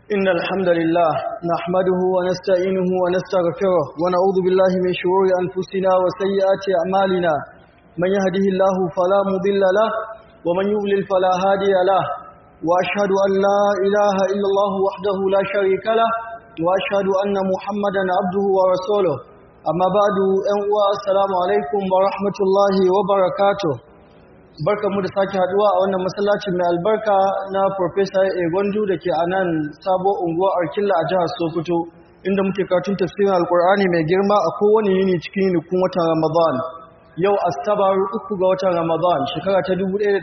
إن الحمد لله نحمده ونستعينه ونستغفره ونعوذ بالله من شرور أنفسنا وسيئات أعمالنا من يهده الله فلا مضل له ومن يضلل فلا هادي له وأشهد أن لا إله إلا الله وحده لا شريك له وأشهد أن محمدا عبده ورسوله أما بعد السلام عليكم ورحمة الله وبركاته. Barkanmu da sake haduwa a wannan masallacin mai albarka na Professor Egondu da ke a nan sabo unguwar Arkilla a jihar Sokoto, inda muke karatun tafsirin Alkur'ani mai girma a kowane yini cikin yinikun watan Ramadan. Yau Asabar 3 ga watan Ramadan shekara ta 1444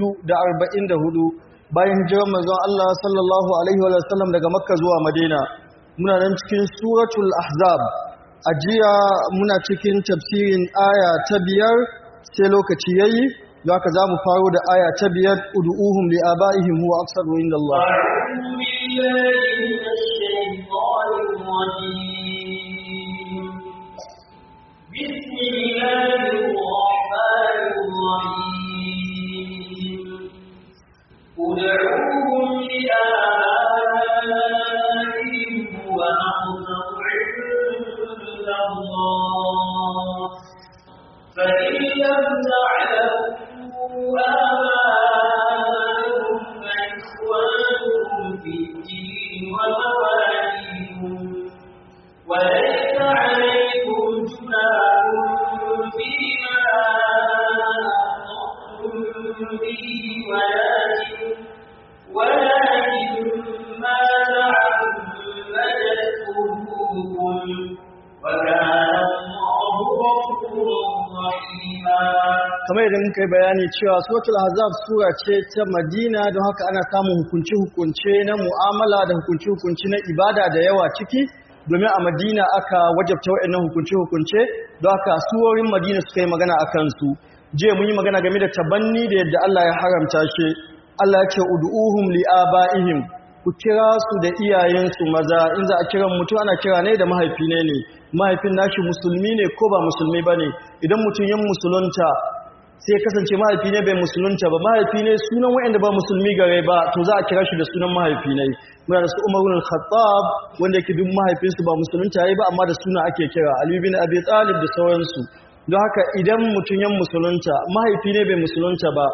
bayan hijirar manzon Allah sallallahu alaihi wa sallam daga Makka zuwa Madina. Muna nan cikin suratul Ahzab. A jiya muna cikin tafsirin aya ta 5 sai lokaci yayi. Zaka za mu faro da aya ta 5 ud'uhum li abaihim huwa aqsadu inda Allah. فإن لم تعلموا آباءهم فإخوانهم في الدين ومواليهم وليس عليكم جناح فيما أخطأتم به ولكن ما تعمدت قلوبكم وكان الله غفورا رحيما. Kamar yadda muka yi bayani cewa suratul ahzab sura ce ta Madina, don haka ana samun hukunci-hukunce na mu'amala da hukunci-hukunci na ibada da yawa ciki, domin a Madina aka wajabta waɗannan hukunci-hukunce, don haka surorin Madina suka yi magana a kansu. Jiya mun yi magana game da tabanni da yadda Allah ya haramta shi. Allah ya ce ud'uhum li abaihim, ku kira su da iyayensu maza. In za a kira mutum ana kira ne da mahaifi ne, mahaifin nashi musulmi ne ko ba musulmi bane. Idan mutum yan musulunta sai kasance mahaifi ne bai musulunta ba, mahaifi ne sunan wa'anda ba musulmi gare ba, to za a kira shi da sunan mahaifi ne. Muna da su Umar ibn al-Khattab wanda yake duk mahaifinsu ba musulunta yayi ba, amma da suna ake kira Ali bin Abi Talib da sauransu. Don haka idan mutum yan musulunta mahaifi ne bai musulunta ba,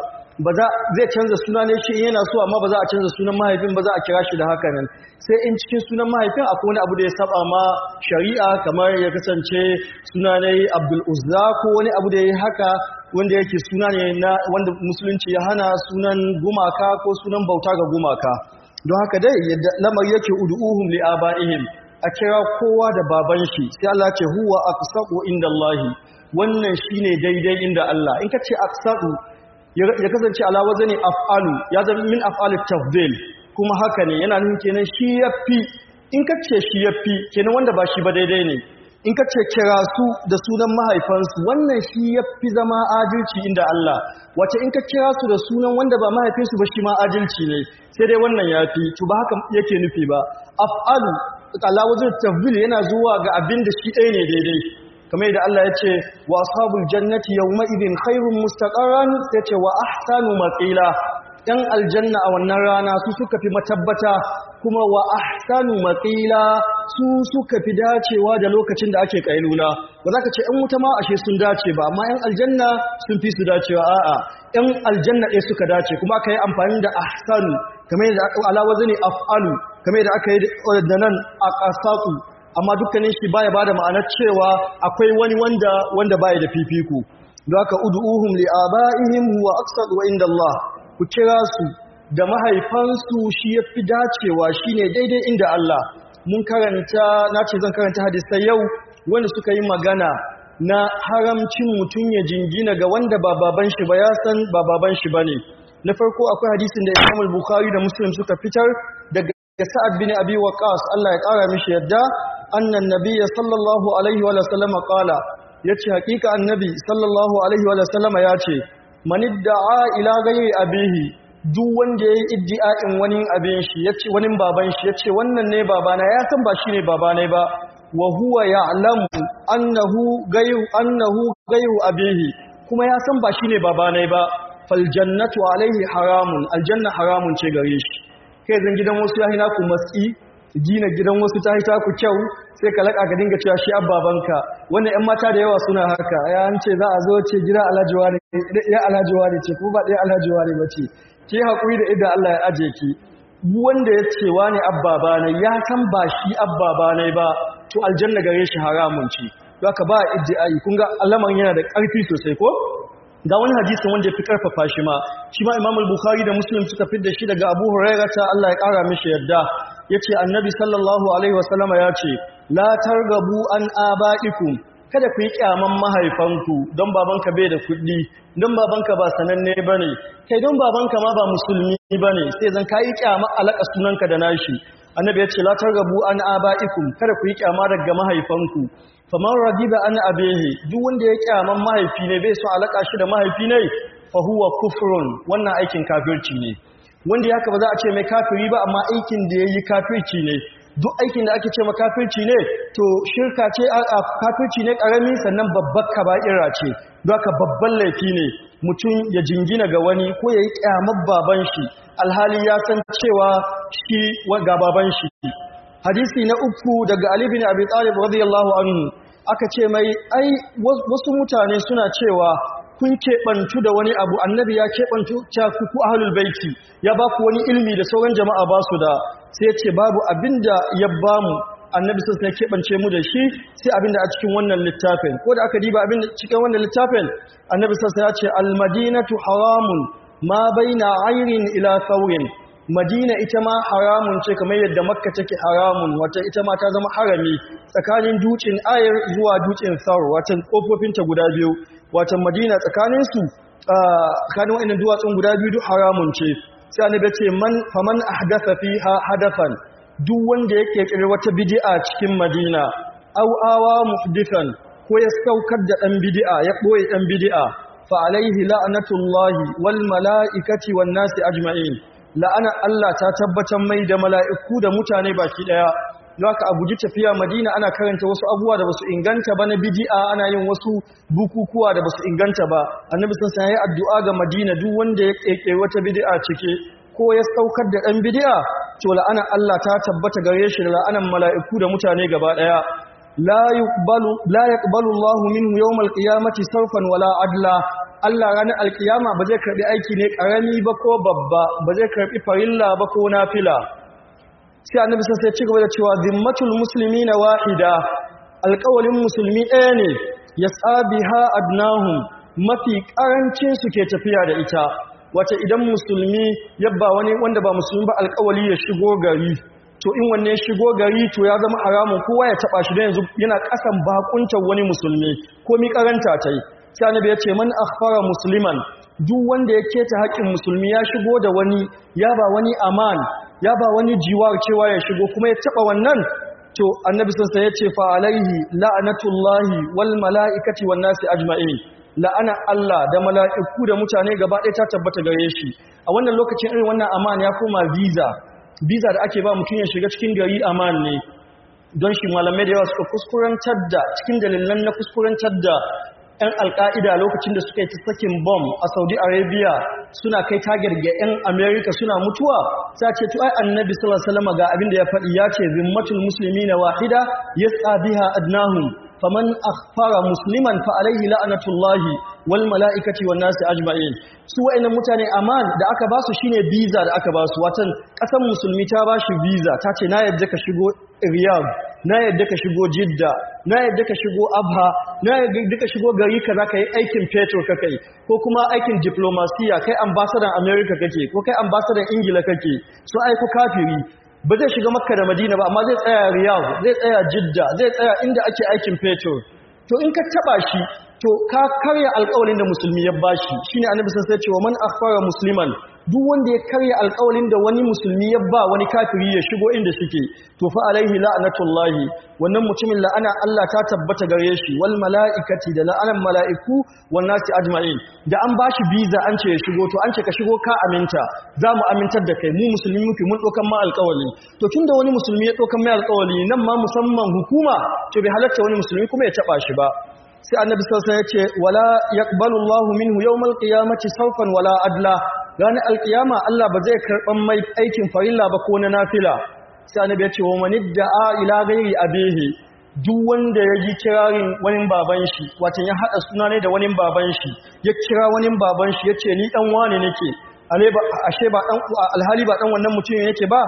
zai canza suna ne shi yana so, amma ba za a canza sunan mahaifin ba, za a kira shi da haka nan. Sai in cikin sunan mahaifin akwai wani abu da ya saba ma shari'a, kamar ya kasance suna ne Abdul Uzza ko wani abu da ya haka wanda yake suna ne na wanda musulunci ya hana, sunan gumaka ko sunan bauta ga gumaka. Don haka dai yadda lamar yake ud'uhum li abaihim, a kira kowa da baban shi. Sai Allah ce huwa aqsaqu indallahi, wannan shine daidai inda Allah. In ka ce aqsaqu ya kasance ala wazani af'alu, ya zama min af'alit tafdil, kuma haka ne yana nufin kenan shi yafi. In ka ce shi yafi kenan wanda ba shi ba daidai ne. In ka ce kira su da sunan mahaifansu, wannan shi yafi zama adalci inda Allah. Wace in ka kira su da sunan wanda ba mahaifinsu ba, shi ma adalci ne, sai dai wannan yafi. To ba haka yake nufi ba. Af'alu ala wazani tafdil yana zuwa ga abin da shi ɗaya ne daidai, kamar yadda Allah ya ce wa ashabul jannati yawma idin khairun mustaqarran, sai ce wa ahsanu maqila. Dan aljanna a wannan rana su suka fi matabbata, kuma wa ahsanu maqila su suka fi dacewa da lokacin da ake kailula. Ba za ka ce ɗan wuta ma ashe sun dace ba, amma ɗan aljanna sun fi su dacewa. A'a, ɗan aljanna ɗaya suka dace, kuma aka yi amfani da ahsanu kamar yadda ala wazni af'alu, kamar yadda aka yi da nan aqsaqu. Amma dukkanin shi baya bada ma'anar cewa akwai wani wanda baya da fifiko. Don haka ud'uhum li abaihim huwa aqsadu inda Allah, ku kira su da mahaifansu shi yafi dacewa, shine daidai inda Allah. Mun karanta, nace zan karanta hadisai yau wanda suka yi magana na haramcin mutum ya jingina ga wanda ba baban shi ba, ya san ba baban shi bane. Na farko akwai hadisin da Imam al-Bukhari da Muslim suka fitar daga Sa'ad bin Abi Waqqas, Allah ya kara mishi yadda, annan nabiyya sallallahu alaihi wa sallama qala, yace hakika annabi sallallahu alaihi wa sallama yace man idda'a ila ghayri abihi, duk wanda yayi iddi'a'in wani abin shi, yace wani baban shi, yace wannan ne babana, ya san ba shine babana ba, wa huwa ya'lamu annahu ghayru abihi, kuma ya san ba shine babana ba, fal jannatu alaihi haramun, aljanna haramun ce gare shi. kai zan gidan wasu ya hina ku matsi gina gidan wasu ta hita ku kyau sai ka laka ka dinga cewa shi abbabanka wannan ƴan mata da yawa suna haka ya an ce za a zo ce gida alhajiwa ne ya alhajiwa ne ce ko ba ɗaya alhajiwa ne bace ki hakuri da idan Allah ya aje ki wanda ya ce wani abbaba ne ya san ba shi abbaba ne ba to aljanna gare shi haramun ce haka ba iddiai kun ga alaman yana da ƙarfi sosai ko ga wani hadisin wanda ya fi karfafa shi ma Imam al-Bukhari da Muslim suka fidda shi daga Abu Hurairah ta Allah ya kara mishi yadda yace Annabi sallallahu alaihi wasallama yace la targabu an abaikum kada ku yi kyaman mahaifanku don babanka bai da kuɗi don babanka ba sananne bane kai don babanka ma ba musulmi bane sai zan kai kyama alaka sunanka da nashi Annabi yace la targabu an abaikum kada ku yi kyama daga mahaifanku faman ragiba an abehi duk wanda ya kyaman mahaifi ne bai so alaka shi da mahaifi ne fa huwa kufrun wannan aikin kafirci ne wanda yaka ba za a ce mai kafiri ba amma aikin da yayi kafirci ne duk aikin da ake ce ma kafirci ne to shirka ce a kafirci ne karami sannan babbar kaba'ira ce don haka babban laifi ne mutum ya jingina ga wani ko yayi kyamar baban shi alhali ya san cewa shi ga baban shi hadisi na uku daga Ali bin Abi Talib radiyallahu anhu aka ce mai ai wasu mutane suna cewa kun keɓantu da wani abu annabi ya keɓantu ta ku ahlul baiti ya ba ku wani ilmi da sauran jama'a ba su da sai ya ce babu abinda ya ba mu annabi sai ya keɓance mu da shi sai abinda a cikin wannan littafin ko da aka diba abinda cikin wannan littafin annabi sai ya ce al-madinatu haramun ma baina ayrin ila thawrin Madina ita ma haramun ce kamar yadda Makka take haramun wata ita ma ta zama harami tsakanin dutsen Ayr zuwa dutsen Thawr wata kofofin ta guda biyu wata Madina tsakanin su tsakanin wannan duwatsun guda biyu duk haramun ce sai annabi ce faman ahdatha fiha hadafan duk wanda ya kirkire wata bid'a cikin Madina aw awa muhdithan ko ya saukar da dan bid'a ya boye dan bid'a fa alaihi la'natullahi wal mala'ikati wan nasi ajma'in la'ana Allah ta tabbatar mai da mala'iku da mutane baki daya haka a guji tafiya Madina ana karanta wasu abubuwa da basu inganta ba na bid'a ana yin wasu bukukuwa da basu inganta ba annabi sun sai addu'a ga Madina duk wanda ya keke wata bid'a cike ko ya saukar da dan bid'a to la'ana Allah ta tabbata gare shi da la'anan mala'iku da mutane gaba daya la yaqbalu Allahu minhu yawmal qiyamati sarfan wala adla Allah ranar alkiyama ba zai karbi aiki ne karami ba ko babba ba zai karbi farilla ba ko nafila sai annabi sai ya ci gaba da cewa zimmatul muslimina wahida alƙawalin musulmi ɗaya ne yasabiha adnahum mafi karancin su ke tafiya da ita wata idan musulmi yabba wani wanda ba musulmi ba alƙawali ya shigo gari to in wanne ya shigo gari to ya zama haramun kowa ya taba shi don yanzu yana kasan bakuntar wani musulmi ko mi karanta tai sai annabi ya ce man akhfara musliman duk wanda ya keta haƙin musulmi ya shigo da wani ya ba wani aman ya ba wani jiwar cewa ya shigo kuma ya taba wannan to annabi sai ya ce fa alaihi la'natullahi wal mala'ikati wan nasi ajma'in la'ana Allah da mala'iku da mutane gaba ɗaya ta tabbata gare shi a wannan lokacin irin wannan aman ya koma visa da ake ba mutum ya shiga cikin gari aman ne don shi malamai da yawa suka kuskurantar da cikin dalilan na kuskurantar da 'yan alka'ida lokacin da suka yi ta sakin bom a Saudi Arabia suna kai tagar ga 'yan America suna mutuwa sai ce to ai annabi sallallahu alaihi wasallam ga abin da ya faɗi ya ce zimmatul muslimina wahida yas'a biha adnahum faman akhfara musliman fa alaihi la'natullahi wal mala'ikati wan nasi ajma'in su wa'annan mutane aman da aka ba su shine visa da aka ba su watan kasan musulmi ta ba shi visa ta ce na yadda ka shigo Riyadh na yadda ka shigo Jidda na yadda ka shigo Abha na yadda ka shigo gari kaza kai aikin petrol kai ko kuma aikin diplomasiya kai ambassador America kake ko kai ambassador Ingila kake so aiko kafiri ba zai shiga Makka da Madina ba amma zai tsaya Riyadh zai tsaya Jidda zai tsaya inda ake aikin petrol to in ka taba shi to ka karya alƙawarin da musulmi ya bashi shine annabi sai ya ce wa man akhfara musliman duk wanda ya karya alƙawarin da wani musulmi ya ba wani kafiri ya shigo inda suke to fa alaihi la'natullahi wannan mutumin la'ana Allah ta tabbata gare shi wal mala'ikati da la'anan mala'iku wan nasi ajma'in da an bashi visa an ce ya shigo to an ce ka shigo ka aminta za mu amintar da kai mu musulmi muke mun dokan ma alƙawari to tunda wani musulmi ya dokan mai alƙawari nan ma musamman hukuma to bai halatta wani musulmi kuma ya taba shi ba sai annabi sallallahu alaihi wasallam ya ce wala yaqbalu Allahu minhu yawmal qiyamati sawfan wala adla ranar alkiyama Allah ba zai karban mai aikin farilla ba ko na nafila sai annabi ya ce wa manidda'a ila ghairi abihi duk wanda ya ji kirarin wani baban shi wato ya hada suna ne da wani baban shi ya kira wani baban shi yace ni dan wane nake ashe ba dan alhali ba dan wannan mutumin yake ba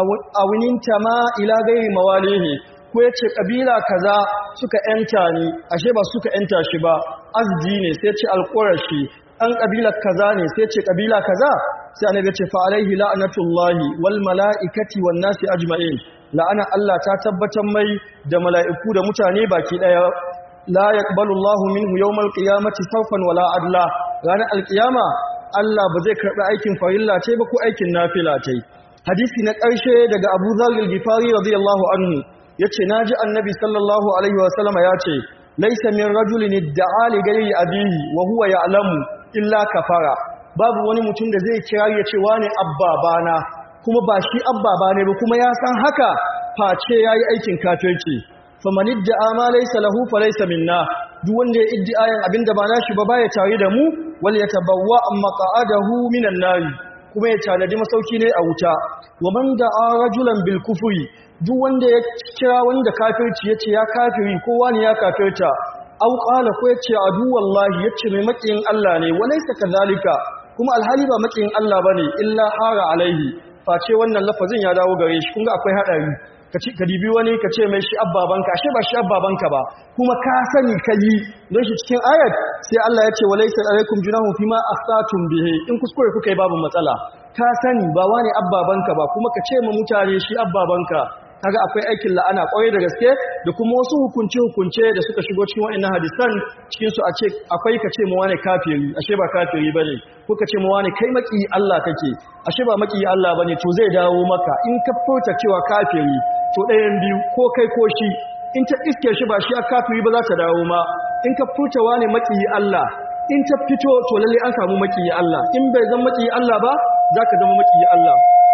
a wuninta ma ila gairi mawalihi ko yace kabila kaza suka yanta ni ashe ba suka yanta shi ba azdi ne sai ce alqurashi dan kabila kaza ne sai ce kabila kaza sai annabi ya ce fa alaihi la'natullahi wal malaikati wan nasi ajma'in la'ana Allah ta tabbatar mai da mala'iku da mutane baki daya la yaqbalu Allahu minhu yawmal qiyamati sawfan wala adla ranar alqiyama Allah ba zai karɓi aikin farilla ce ba ko aikin nafila ce. Hadisi na ƙarshe daga Abu Dharr al-Ghifari radiyallahu anhu yace naji Annabi sallallahu alaihi wasallam yace laysa min rajulin idda'a li ghayri abihi wa huwa ya'lamu illa kafara. Babu wani mutum da zai kira ya ce wani abbabana kuma ba shi abbaba ne ba kuma ya san haka face yayi aikin kafirci. Faman idda'a ma laysa lahu fa laysa minna. Duk wanda ya iddiayin abinda ba nashi ba baya tare da mu wal yatabawwa maq'adahu minan nar kuma ya tanadi masauki ne a wuta wa man da'a rajulan bil kufri duk wanda ya kira wanda kafirci yace ya kafiri ko wani ya kafirta au qala ko yace adu wallahi yace mai makiyin Allah ne walaysa kadhalika kuma alhali ba makiyin Allah bane illa hara alaihi face wannan lafazin ya dawo gare shi kun ga akwai hadari ka dibi wani ka ce mai shi abbabanka ashe ba shi abbabanka ba kuma ka sani kai don shi cikin ayat sai Allah ya ce walaysa alaikum junahun fima akhtatum bihi in kuskure kuka yi babu matsala ka sani ba wani abbabanka ba kuma ka ce ma mutane shi abbabanka kaga akwai aikin la'ana kwarai da gaske da kuma wasu hukunce da suka shigo cikin wa'annan hadisan cikin su a ce akwai ka ce mu wani kafiri ashe ba kafiri bane ko ka ce mu wani kai maki Allah kake ashe ba maki Allah bane to zai dawo maka in ka furta cewa kafiri to ɗayan biyu ko kai ko shi in ta iske shi ba shi a kafiri ba za ta dawo ma in ka furta wani maki Allah in ta fito to lalle an samu maki Allah in bai zama maki Allah ba zaka zama maki Allah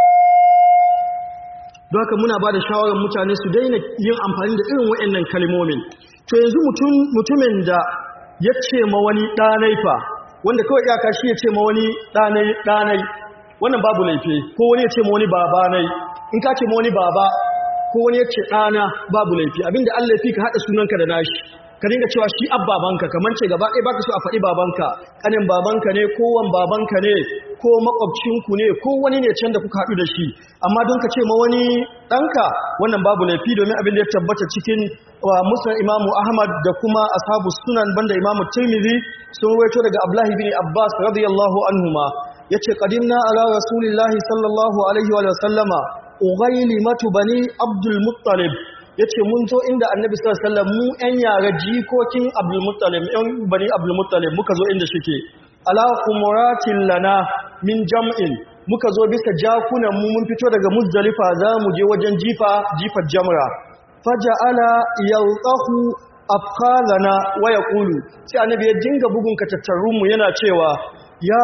don haka muna ba da shawarar mutane su daina yin amfani da irin waɗannan kalmomin to yanzu mutumin da ya ce ma wani ɗanai fa wanda kawai iyaka shi ya ce ma wani ɗanai wannan babu laifi ko wani ya ce ma wani babanai in ka ce ma wani baba ko wani ya ce ɗana babu laifi abinda Allah ya fi ka haɗa sunanka da nashi ka dinga cewa shi abbabanka kamar ce gaba ɗaya baka so a faɗi babanka ƙanin babanka ne ko wan babanka ne ko makwabcinku ne ko wani ne can da kuka haɗu da shi amma don ka ce ma wani ɗanka wannan babu laifi domin abin da ya tabbata cikin musnad imamu ahmad da kuma ashabu sunan banda imamu tirmidhi sun rawaito daga abdullahi bin abbas radiyallahu anhuma yace qadimna ala rasulillahi sallallahu alaihi wa sallama ughaylimatu bani abdul muttalib yace mun zo inda annabi sallallahu alaihi wasallam mu ɗan yara jikokin abdul muttalib ɗan bani abdul muttalib muka zo inda shike ala umratin lana min jam'in muka zo bisa jakunan mu mun fito daga muzdalifa za mu je wajen jifar jamra faja'ala yalqahu afkhalana wa yaqulu sai annabi ya dinga bugun katattarun mu yana cewa ya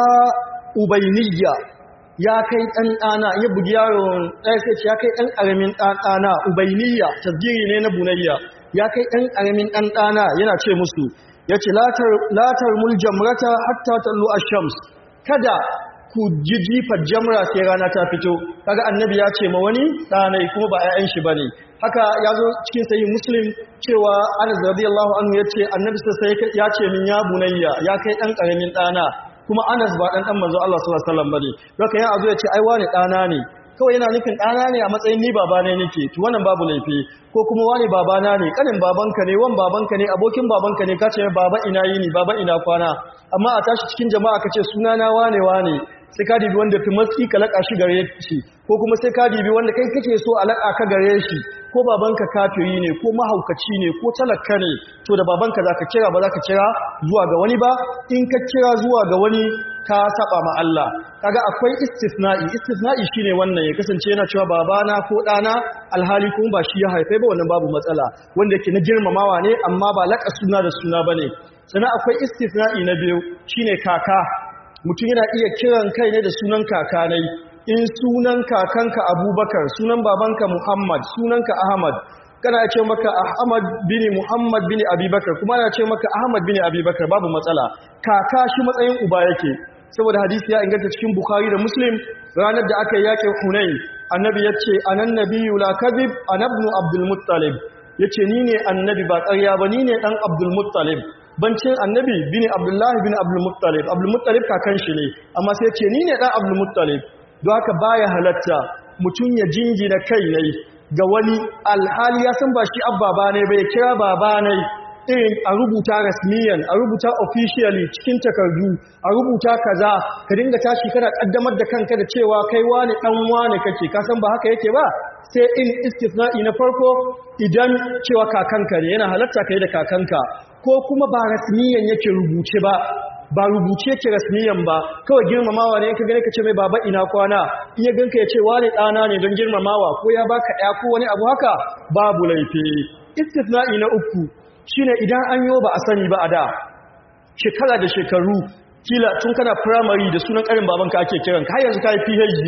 ubayniyya ya kai dan dana ya bugi yaron sai ce ya kai dan aramin dan dana ubayniyya tasgiri ne na bunayya ya kai dan aramin dan dana yana ce musu yace latar mul jamrata hatta tallu ash-shams kada ku jijifar jamra sai rana ta fito kaga annabi ya ce ma wani danai kuma ba ayyan shi bane haka yazo cikin sahih muslim cewa Anas radiyallahu anhu yace annabi sai ya ce min ya bunayya ya kai dan karamin dana kuma Anas ba dan manzo Allah sallallahu alaihi wasallam bane haka ya azo yace ai wani dana ne kawai yana nufin dana ne a matsayin ni baba ne nake to wannan babu laifi ko kuma wani babana ne kanin babanka ne wan babanka ne abokin babanka ne kace baba ina yini baba ina kwana amma a tashi cikin jama'a kace sunana wane sai ka dibi wanda fi matsi ka laka shi gare shi ko kuma sai ka dibi wanda kai kake so a laka ka gare shi ko babanka kafiri ne ko mahaukaci ne ko talaka ne to da babanka zaka kira ba zaka kira zuwa ga wani ba in ka kira zuwa ga wani ka saba ma Allah kaga akwai istisna'i shine wannan ya kasance yana cewa babana ko dana alhali kuma ba shi ya haife ba wannan babu matsala wanda yake na girmamawa ne amma ba laka suna da suna bane sannan akwai istisna'i na biyu shine kaka mutum yana iya kiran kai ne da sunan kakanai in sunan kakanka abubakar sunan babanka muhammad sunanka ahmad kana ce maka ahmad bin muhammad bin abubakar kuma ana ce maka ahmad bin abubakar babu matsala kaka shi matsayin uba yake saboda hadisi ya inganta cikin Bukhari da Muslim ranar da aka yi yakin Hunain annabi yace anan nabiyyu la kadhib ana ibn Abdul Muttalib yace ni ne annabi ba ƙarya ba ni ne dan Abdul Muttalib bancin annabi bin Abdullah bin Abdul Muttalib Abdul Muttalib kakan shi ne amma sai yace ni ne dan Abdul Muttalib don haka baya halatta mutun ya jingina kai ne ga wani alhali ya san ba shi abba ne bai kira baba ne irin a rubuta rasmiyan a rubuta officially cikin takardu a rubuta kaza ka dinga tashi kana kaddamar da kanka da cewa kai wani dan wani kake ka san ba haka yake ba sai in istisna'i na farko idan cewa kakanka ne yana halatta kai da kakanka ko kuma ba rasmiyan yake rubuce ba rubuce yake rasmiyan ba kawai girmamawa ne in ka gane ka ce mai baba ina kwana in ya ganka ya ce wani dana ne don girmamawa ko ya baka ɗaya ko wani abu haka babu laifi istisna'i na uku shine idan an yo ba a sani ba a da shekara da shekaru kila tun kana primary da sunan karin babanka ake kiran ka har yanzu kai PhD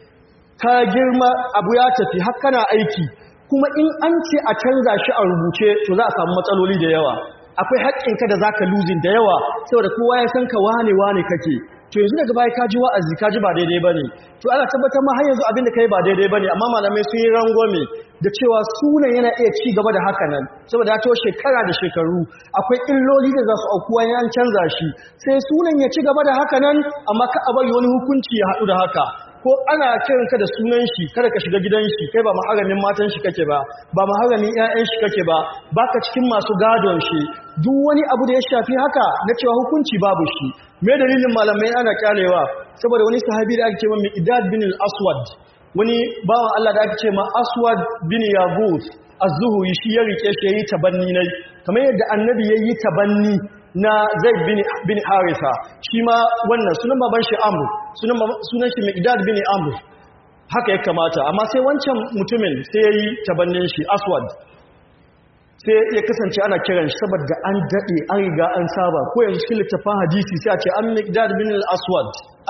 ka girma abu ya tafi har kana aiki kuma in an ce a canza shi a rubuce to za a samu matsaloli da yawa akwai haƙƙinka da zaka losing da yawa saboda kowa ya san ka wane kake to yanzu daga baya kaji wa'azi kaji ba daidai bane to ana tabbatar ma har yanzu abin da kai ba daidai bane amma malamai sun yi rangwame da cewa sunan yana iya ci gaba da haka nan saboda ya to shekara da shekaru akwai illoli da za su aukuwa in an canza shi sai sunan ya ci gaba da haka nan amma ka a bari wani hukunci ya haɗu da haka ko ana kiranka da sunan shi kada ka shiga gidan shi kai ba maharamin matan shi kake ba maharamin ƴaƴan shi kake ba baka cikin masu gadon shi duk wani abu da ya shafi haka na cewa hukunci babu shi me dalilin malamai ana kyalewa saboda wani sahabi da ake cewa Miqdad bin al-Aswad wani bawan Allah da ake cewa Aswad bin Yabus az-Zuhri shi ya rike shi yayi tabanni nai kamar yadda annabi yayi tabanni na Zaid bin Haritha shi ma wannan sunan baban shi Amr sunan shi Miqdad bin Amr haka ya kamata amma sai wancan mutumin sai yayi tabannin shi Aswad sai ya kasance ana kiran shi saboda an dade an riga an saba ko yanzu cikin littafin hadisi sai a ce an Miqdad bin al-Aswad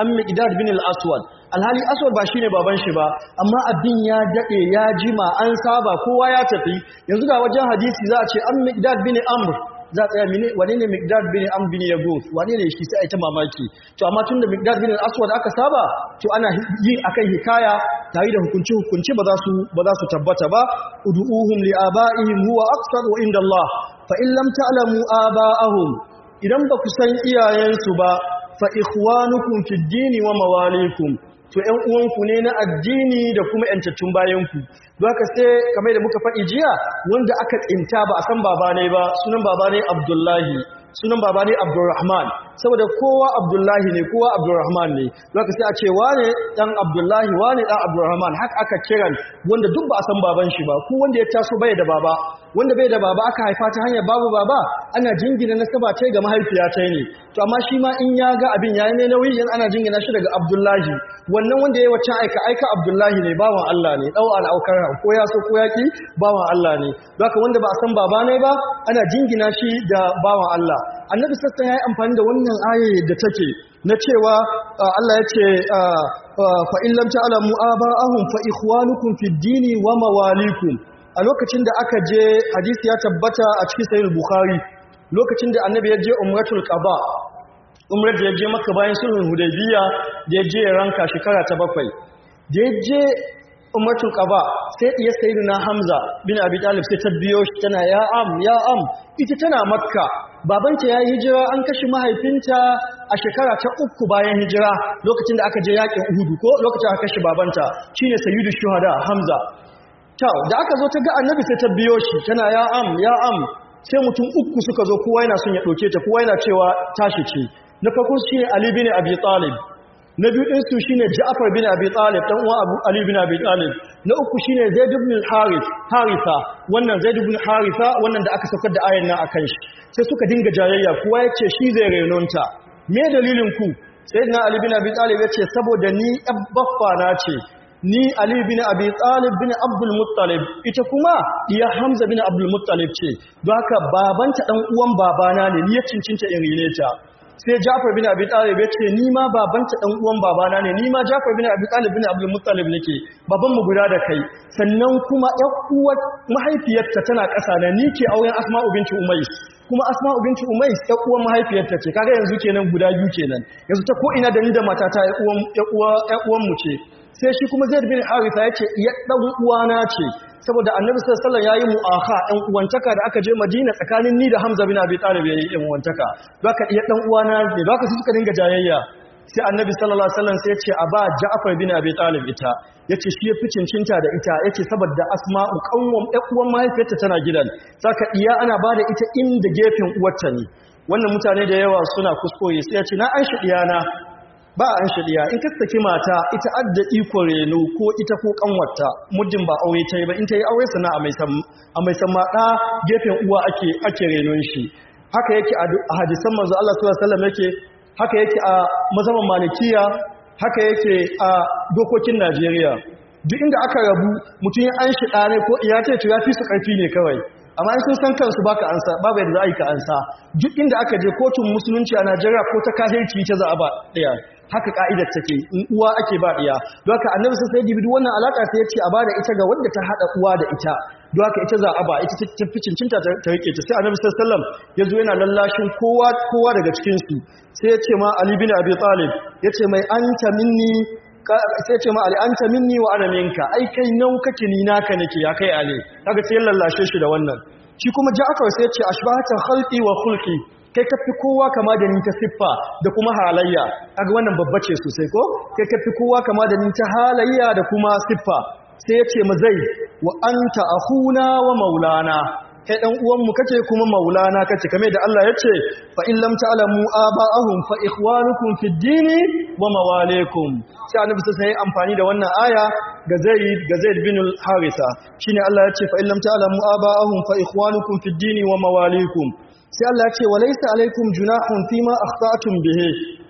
alhali Aswad ba shine baban shi ba amma abin ya dade ya jima an saba kowa ya tafi yanzu ga wajen hadisi za a ce an Miqdad bin Amr za a tsaya mini wane ne Miqdad bin Amr bin Yaghuth wane ne shi sai ai ta mamaki to amma tunda Miqdad bin al-Aswad aka saba to ana yin akan hikaya tare da hukunci ba za su tabbata ba ud'uhum li abaihim huwa aqsadu inda Allah fa in lam ta'lamu aba'ahum idan ba ku san iyayensu ba fa ikhwanukum fid dini wa mawalikum to ƴan uwanku ne na addini da kuma ƴantattun bayanku don haka sai kamar da muka faɗi jiya wanda aka tsinta ba a san baba ne ba sunan baba ne Abdullahi sunan baba ne Abdurrahman saboda kowa Abdullahi ne kowa Abdurrahman ne don haka sai a ce wane dan Abdullahi wane dan Abdurrahman haka aka kiran wanda duk ba a san baban shi ba ko wanda ya taso bai da baba wanda bai da baba aka haifa ta hanyar babu baba ana jingina nasaba ta ga mahaifiya ta ne to amma shi ma in ya ga abin yayi mai nauyi yan ana jingina shi daga Abdullahi wannan wanda yayi wacce aika Abdullahi ne bawan Allah ne dau an aukar ko ya so ko yaki bawan Allah ne haka wanda ba a san baba ne ba ana jingina shi da bawan Allah annabi sassan yayi amfani da wannan aya da take na cewa Allah ya ce fa in lam ta'lamu aba'ahum fa ikhwanukum fid dini wa mawalikum a lokacin da aka je hadisi ya tabbata a cikin sahih bukhari lokacin da annabi ya je umratul qaba umrar da ya je makka bayan sulhul hudaybiya da ya je ranka shekara ta 7 da ya je umratul qaba sai iya sayyidina hamza bin abi talib sai ta biyo shi tana ya am ita tana makka babanta yayi hijira an kashi mahaifinta a shekara ta 3 bayan hijira lokacin da aka je yakin uhud ko lokacin aka kashi babanta shine sayyidu shuhada hamza da aka zo ta ga annabi sai ta biyo shi tana ya am sai mutum 3 suka zo kowa yana son ya dauke ta kowa yana cewa tashi ce na farko shine ali bin abi talib na biyu din su shine ja'far bin abi talib dan uwa ali bin abi talib na uku shine zaid ibn haritha wannan zaid ibn haritha wannan da aka saukar da ayan nan akan shi sai suka dinga jayayya kowa yace shi zai renonta me dalilin ku sayyidina ali bin abi talib yace saboda ni baffa na ce ni Ali bin Abi Talib bin Abdul Muttalib ita kuma iya Hamza bin Abdul Muttalib ce don haka babanta dan uwan babana ne ni ya cincinta in rene ta sai Ja'far bin Abi Talib ya ce ni ma babanta dan uwan babana ne ni ma Ja'far bin Abi Talib bin Abdul Muttalib nake baban mu guda da kai sannan kuma ƴar uwar mahaifiyarta tana ƙasa na ni ke auren Asma'u binti Umays kuma Asma'u binti Umays ƴar uwan mahaifiyarta ce kaga yanzu kenan guda biyu kenan yanzu ta ko ina da ni da matata ƴar uwan mu ce sai shi kuma Zaid bin Haritha yace ya dan uwana ce saboda Annabi sallallahu alaihi wasallam yayi mu'akha ɗan uwantaka da aka je Madina tsakanin ni da Hamza bin Abi Talib yayi ɗan uwantaka haka iya dan uwana ne haka su suka dinga jayayya sai Annabi sallallahu alaihi wasallam sai yace aba Ja'far bin Abi Talib ita yace shi yafi cincinta da ita yace saboda Asma'u kanwan ɗan uwan mahaifiyarta tana gidan saka iya ana bada ita inda gefen uwarta ne wannan mutane da yawa suna kuskure sai yace na an shi diyana ba an shaɗiya in ka saki mata ita adda iko reno ko ita ko kanwarta muddin ba aure ta yi ba in ta yi aure sana a mai san maɗa gefen uwa ake renon shi haka yake a hadisan manzo Allah sallallahu alaihi wasallam yake haka yake a mazhaban malikiya haka yake a dokokin Najeriya duk inda aka rabu mutum ya an shi ɗane ko iya ce ya fi su ƙarfi ne kawai amma in sun san kansu baka ansa babu yadda za a yi ka ansa duk inda aka je kotun musulunci a Najeriya ko ta kahirci ta za a ba ɗaya haka ka'idar take in uwa ake ba ɗaya don haka annabi sai dibi duk wannan alaka sai ya ce a bada ita ga wanda ta hada uwa da ita don haka ita za a ba ita ta fi cincinta ta rike ta sai annabi sallallahu alaihi wasallam ya zo yana lallashin kowa daga cikin su sai ya ce ma Ali bin Abi Talib ya ce mai anta minni sai ce ma Ali anta minni wa ana minka ai kai nau kake ni naka nake ya kai Ali kaga sai lallashe shi da wannan shi kuma Ja'far sai ya ce ashbahata khalqi wa khulqi kai kafi kowa kama da ni ta siffa da kuma halayya kaga wannan babba ce sosai ko kai kafi kowa kama da ni ta halayya da kuma siffa sai ya ce ma zai wa anta akhuna wa maulana kai dan uwan mu kace kuma maulana kace kamar da Allah yace fa in lam ta'lamu aba'ahum fa ikhwanukum fid dini wa mawalikum sai annabi sai amfani da wannan aya ga Zaid bin al-Harisa shine Allah yace fa in lam ta'lamu aba'ahum fa ikhwanukum fid dini wa mawalikum sai Allah yace walaysa alaikum junahun fima akhta'tum bihi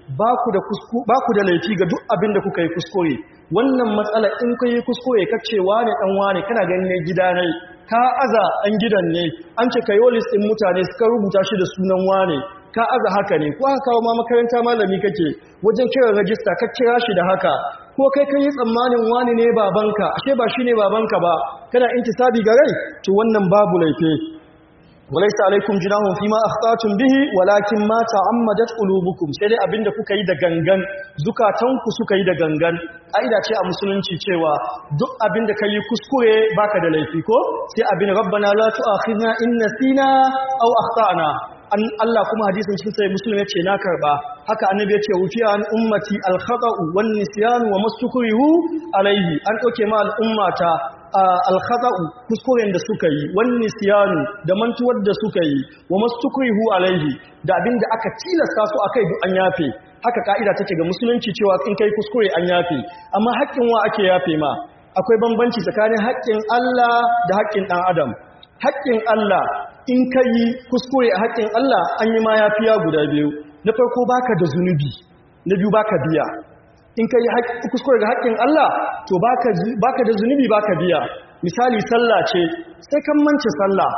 baku da laifi ga duk abin da kuka yi kuskure wannan matsala in kai kuskure kace wane dan wane kana ganin ne gida ne ka aza an gidan ne an ce kayo list din mutane suka rubuta shi da sunan wane ka aza haka ne ko aka kawo ma makaranta malami kake wajen kira register ka kira shi da haka ko kai kai tsammanin wani ne babanka ashe ba shine babanka ba kana intisabi ga rai to wannan babu laifi walaysa alaikum junahun fima akhtatum bihi walakin ma ta'ammadat qulubukum sai dai abinda kuka yi da gangan zukatanku suka yi da gangan aida ce a musulunci cewa duk abinda kai kuskure baka da laifi ko sai abin rabbana la tu'akhidna in nasina aw akhtana Allah kuma hadisin cikin sai muslim yace na karba haka annabi yace wufiya an ummati al-khata'u wan nisyan wa mastukrihu alayhi an dauke ma al-ummata al-khata'u kuskuren da suka yi wan nisyan da mantuwar da suka yi wa mastukrihu alayhi da abinda aka tilasta su akai duk an yafe haka kaida take ga musulunci cewa in kai kuskure an yafe amma haƙƙin wa ake yafe ma akwai bambanci tsakanin haƙƙin Allah da haƙƙin dan adam haƙƙin Allah in ka yi kuskure a haƙƙin Allah an yi ma yafiya guda biyu na farko baka da zunubi na biyu baka biya in ka yi kuskure ga haƙƙin Allah to baka da zunubi baka biya misali sallah ce sai kan mance sallah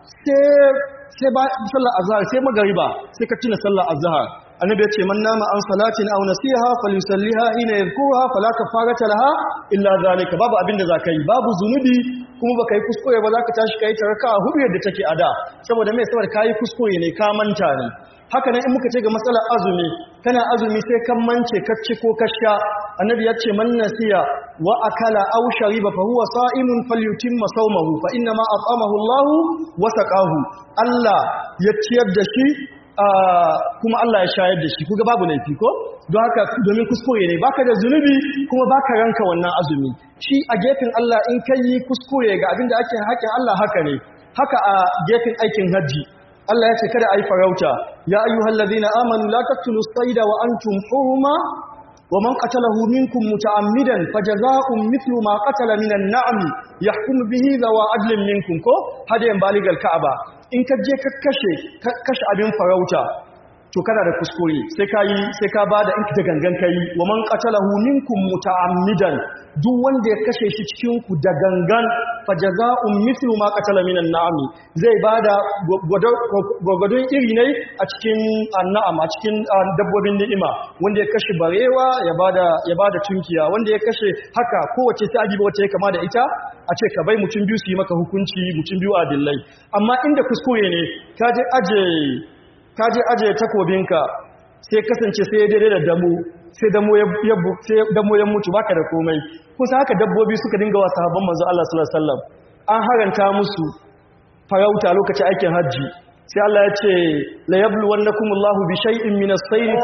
sai ba sallah azhar sai magariba sai ka tuna sallah azhar annabi ya ce man nama an salatin aw nasiha falyusalliha ina yadhkuruha fala kafarata laha illa zalika babu abinda zaka yi babu zunubi kuma baka yi kuskure ba zaka tashi kai taraka a hudu yadda take ada saboda me saboda kai kuskure ne ka manta ne haka nan in muka ce ga matsalar azumi kana azumi sai kan mance kacci ko kasha annabi ya ce man nasiya wa akala aw shariba fa huwa sa'imun falyutimma sawmahu fa inna ma at'amahu Allah wa saqahu Allah ya ciyar da shi kuma Allah ya shayar da shi kuga babu laifi ko don haka domin kuskure ne baka da zunubi kuma baka ranka wannan azumi shi a gefen Allah in kai kuskure ga abinda ake haƙin Allah haka ne haka a gefen aikin haji Allah ya ce kada ayi farauta ya ayyuhallazina amanu la taqtulus sayda wa antum hurma wa man qatalahu minkum muta'ammidan fajaza'un mithlu ma qatala minan na'am yahkum bihi zawa adlin minkum ko hadayan baligal ka'aba in ka je ka kashe abin farauta to kana da kuskure sai ka bada in da gangan kai wa man qatalahu minkum muta'ammidan duk wanda ya kashe shi cikin ku da gangan fajaza'un mithlu ma qatala minan na'am zai bada gwadon iri ne a cikin an'am a cikin dabbobin ni'ima wanda ya kashe barewa ya bada tunkiya wanda ya kashe haka kowace sai adiba wacce ya kama da ita a ce ka bai mutum biyu su yi maka hukunci mutum biyu adillai amma inda kuskure ne ka je aje takobinka sai kasance sai ya daidai da damo sai damo ya mutu baka da komai kusa haka dabbobi suka dinga wa sahabban manzo Allah sallallahu alaihi wasallam an haranta musu farauta lokacin aikin hajji sai Allah ya ce la yabluwannakumullahu bi shay'in min as-sayr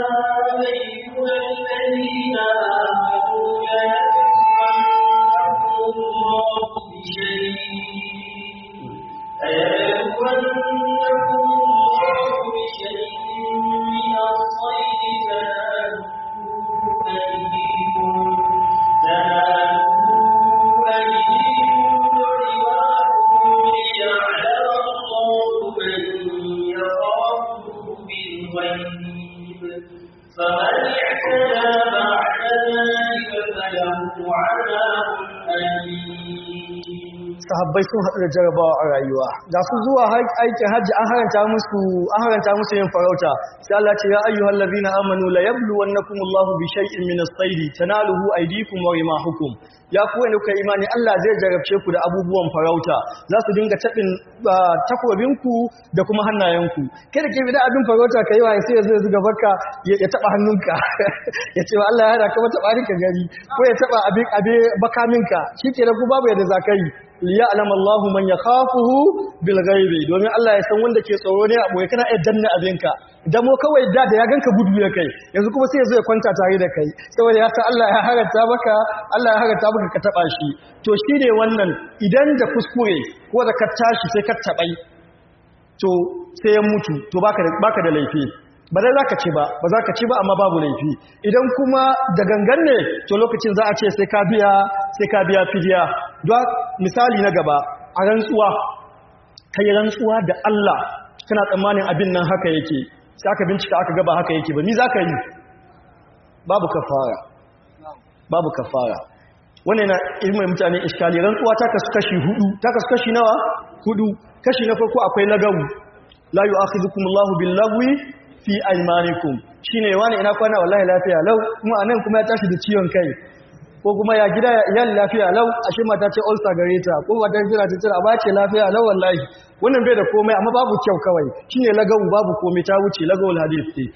فمن اعتدى بعد ذلك فله عذاب أليم sahabbai sun haɗu da jarabawa a rayuwa da su zuwa aikin hajji an haranta musu yin farauta sai Allah ce ya ayyuhal ladina amanu la yabluwannakumullahu bi shay'in min as-sayd tanaluhu aydikum wa rimahukum ya ku wanda kuka imani Allah zai jarabce ku da abubuwan farauta za su dinga tabin takobinku da kuma hannayenku kai da ke bi da abin farauta kai wa sai zai zuga baka ya taba hannunka ya ce wa Allah ya hada ka mata barika gari ko ya taba abin bakaminka shikenan ku babu yadda zakai liya'lam Allahu man yakhafuhu bil ghaibi domin Allah ya san wanda ke tsoro ne abu kana iya danna abinka damo kawai da ya ganka gudu ya kai yanzu kuma sai ya zo ya kwanta tare da kai saboda ya san Allah ya haranta maka ka taba shi to shine wannan idan da kuskure ko da ka tashi sai ka tabai to sai ya mutu to baka da laifi ba dai zaka ci ba amma babu laifi idan kuma da gangan ne to lokacin za a ce sai ka biya fidiya don misali na gaba a rantsuwa kai rantsuwa da Allah kana tsammanin abin nan haka yake sai aka bincika aka gaba haka yake ba ni zaka yi babu kafara wannan na ilmin mutane iskali rantsuwa ta kasu kashi nawa hudu kashi na farko akwai lagawu la yu'akhidhukumullahu bil lagwi fi aymanikum shine wani ina kwana wallahi lafiya lau kuma anan kuma ya tashi da ciwon kai ko kuma ya gida ya lafiya lau ashe mata ce ulcer gare ta ko mata jira ta tsira ba ce lafiya lau wallahi wannan bai da komai amma babu kyau kawai shine lagawu babu komai ta wuce lagawul hadisi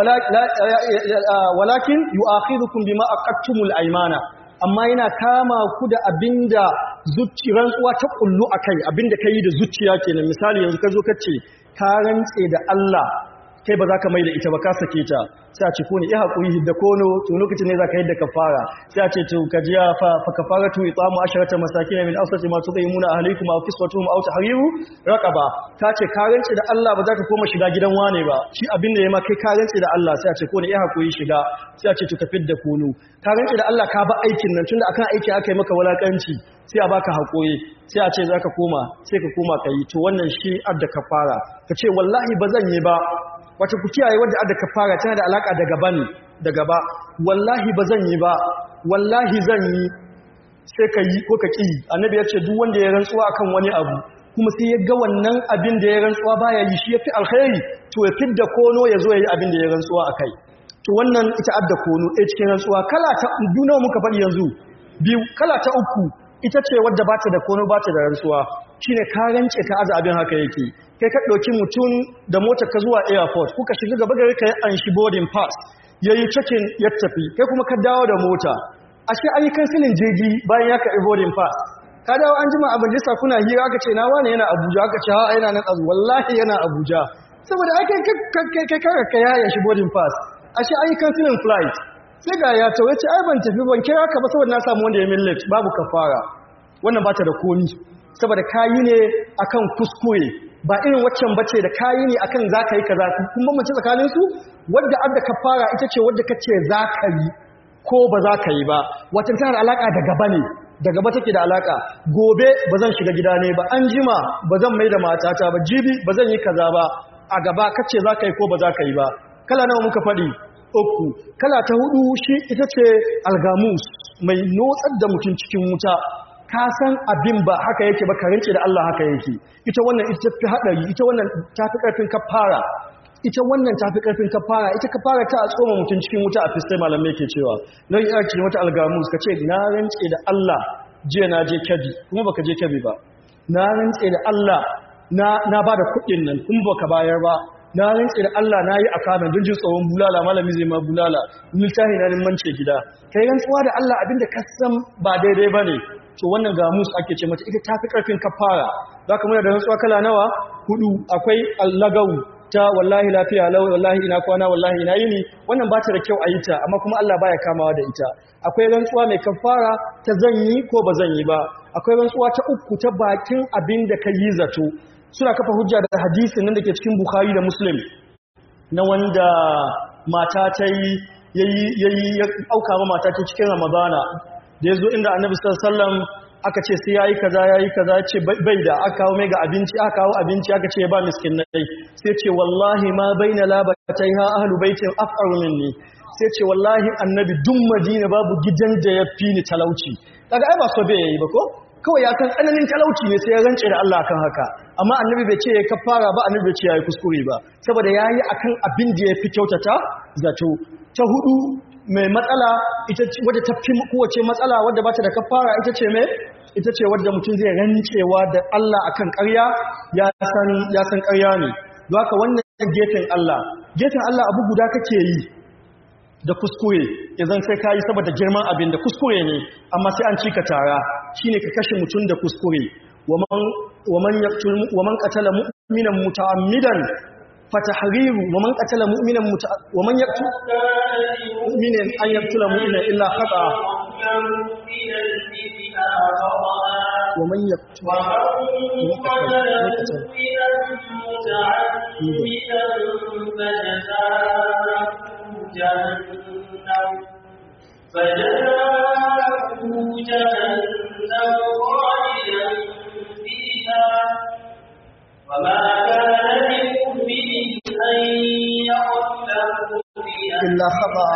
walakin yu'akhidukum bima aqattumul aymana amma yana kama ku da abinda rantsuwa ta kullu akai abinda kai da zuciya kenan misali yanzu ka zo kace ka rantse da Allah kai ba za ka mai da ita ba ka sake ta sai a ce ko ne ya haƙuri da kono to lokacin ne za ka yadda kafara sai a ce to ka jiya fa kafaratu itamu asharata masakin min awsati ma tuqimuna ahlikum aw kiswatuhum aw tahriru raqaba ka ce ka rance da Allah ba za ka koma shiga gidan wane ba shi abin da yayi ma kai ka rance da Allah sai a ce ko ne ya haƙuri shiga sai a ce to ka fidda kono ka rance da Allah ka ba aikin nan tunda akan aiki aka yi maka walakanci sai a baka haƙuri sai a ce za ka koma sai ka koma ka yi to wannan shi adda kafara ka ce wallahi ba zan yi ba wata ku kiyaye wanda adda kafara tana da alaka da gaba wallahi ba zan yi ba wallahi zan yi sai ka yi ko ka ki annabi ya ce duk wanda ya rantsuwa akan wani abu kuma sai ya ga wannan abin da ya rantsuwa baya yi shi yafi alkhairi to ya fidda kono ya zo ya yi abin da ya rantsuwa akai to wannan ita adda kono ɗaya cikin rantsuwa kala ta duna muka faɗi yanzu biyu kala ta uku ita ce wadda bata da kono bata da rantsuwa shine ka rance ka aza abin haka yake kai ka ɗauki mutum da motar ka zuwa airport kuka shiga gaba gari ka yi an shi boarding pass ya yi cikin ya tafi kai kuma ka dawo da mota ashe an yi kansilin jirgi bayan ya karɓi boarding pass ka dawo an jima abin lissa kuna hira aka ce na wane yana abuja aka ce ha yana nan azu wallahi yana abuja saboda ake kai kara ka yaya shi boarding pass ashe an yi kansilin flight sai ga ya tawo ce ai ban tafi ban kira ka ba saboda na samu wanda ya min late babu kafara wannan bata da komi saboda kayi ne akan kuskure ba irin waccan bace da kayi ne akan zaka yi kaza kun bambance tsakanin su wanda adda kafara ita ce wanda kace zaka yi ko ba zaka yi ba watan tana da alaka da gaba ne da gaba take da alaka gobe bazan shiga gida ne ba an jima bazan mai da matata ba jibi bazan yi kaza ba a gaba kace za ka yi ko ba za ka yi ba kala nawa muka faɗi uku kala ta hudu shi ita ce algamus mai notsar da mutum cikin wuta ka san abin ba haka yake ba ka rince da Allah haka yake ita wannan ita fi hadari ita wannan tafi karfin kafara ita wannan tafi karfin kafara ita kafara ta tsoma mutum cikin wuta a fistai malamai ke cewa nan ya ce wata algamus ka ce na rince da Allah jiya na je Kebbi kuma baka je Kebbi ba na rince da Allah na bada kuɗin nan kuma baka bayar ba na rinse da Allah na yi a kanan don jin tsoron bulala malami zai ma bulala littafi na mance gida kai rantsuwa da Allah abinda ka san ba daidai ba ne to wannan gamus ake ce mata ita ta fi ƙarfin kafara za ka muna da rantsuwa kala nawa 4 akwai allagawu ta wallahi lafiya lau wallahi ina kwana wallahi ina yini wannan ba ta da kyau a yi ta amma kuma Allah baya kamawa da ita akwai rantsuwa mai kafara ta zan yi ko ba zan yi ba akwai rantsuwa ta uku ta bakin abin da ka yi zato suna kafa hujja da hadisin nan da ke cikin Bukhari da Muslim na wanda mata ta yi ya auka ma mata ta cikin Ramadana da ya zo inda Annabi sallallahu alaihi wasallam aka ce sai yayi kaza ya ce bai da aka kawo mai ga abinci aka kawo abinci aka ce ba miskinai sai ce wallahi ma baina labataiha ahlu baitin afqaru minni sai ce wallahi Annabi duk Madina babu gidan da ya fi ni talauci kaga ai ba so bai yi ba ko kawai ya kan tsananin talauci ne sai ya rance da Allah kan haka amma Annabi bai ce ya kafara ba Annabi bai ce yayi kuskure ba saboda yayi akan abin da ya fi kyautata zato ta hudu mai matsala ita ce wadda ta fi kowace matsala wadda bata da kafara ita ce wadda mutum zai rancewa da Allah akan ƙarya ya san ƙarya ne don haka wannan gefen Allah abu guda kake yi da kuskure idan sai ka yi saboda girman abin da kuskure ne amma sai an cika tara shine ka kashe mutum da kuskure waman qatala mu'minan muta'ammidan fatahriru waman qatala mu'minan waman yaqtul mu'minan an yaqtula mu'minan illa khata waman yaqtul جهنم فجزاؤه جهنم خالدا فيها وما كان لمؤمن أن يقتل مؤمنا إلا خطأ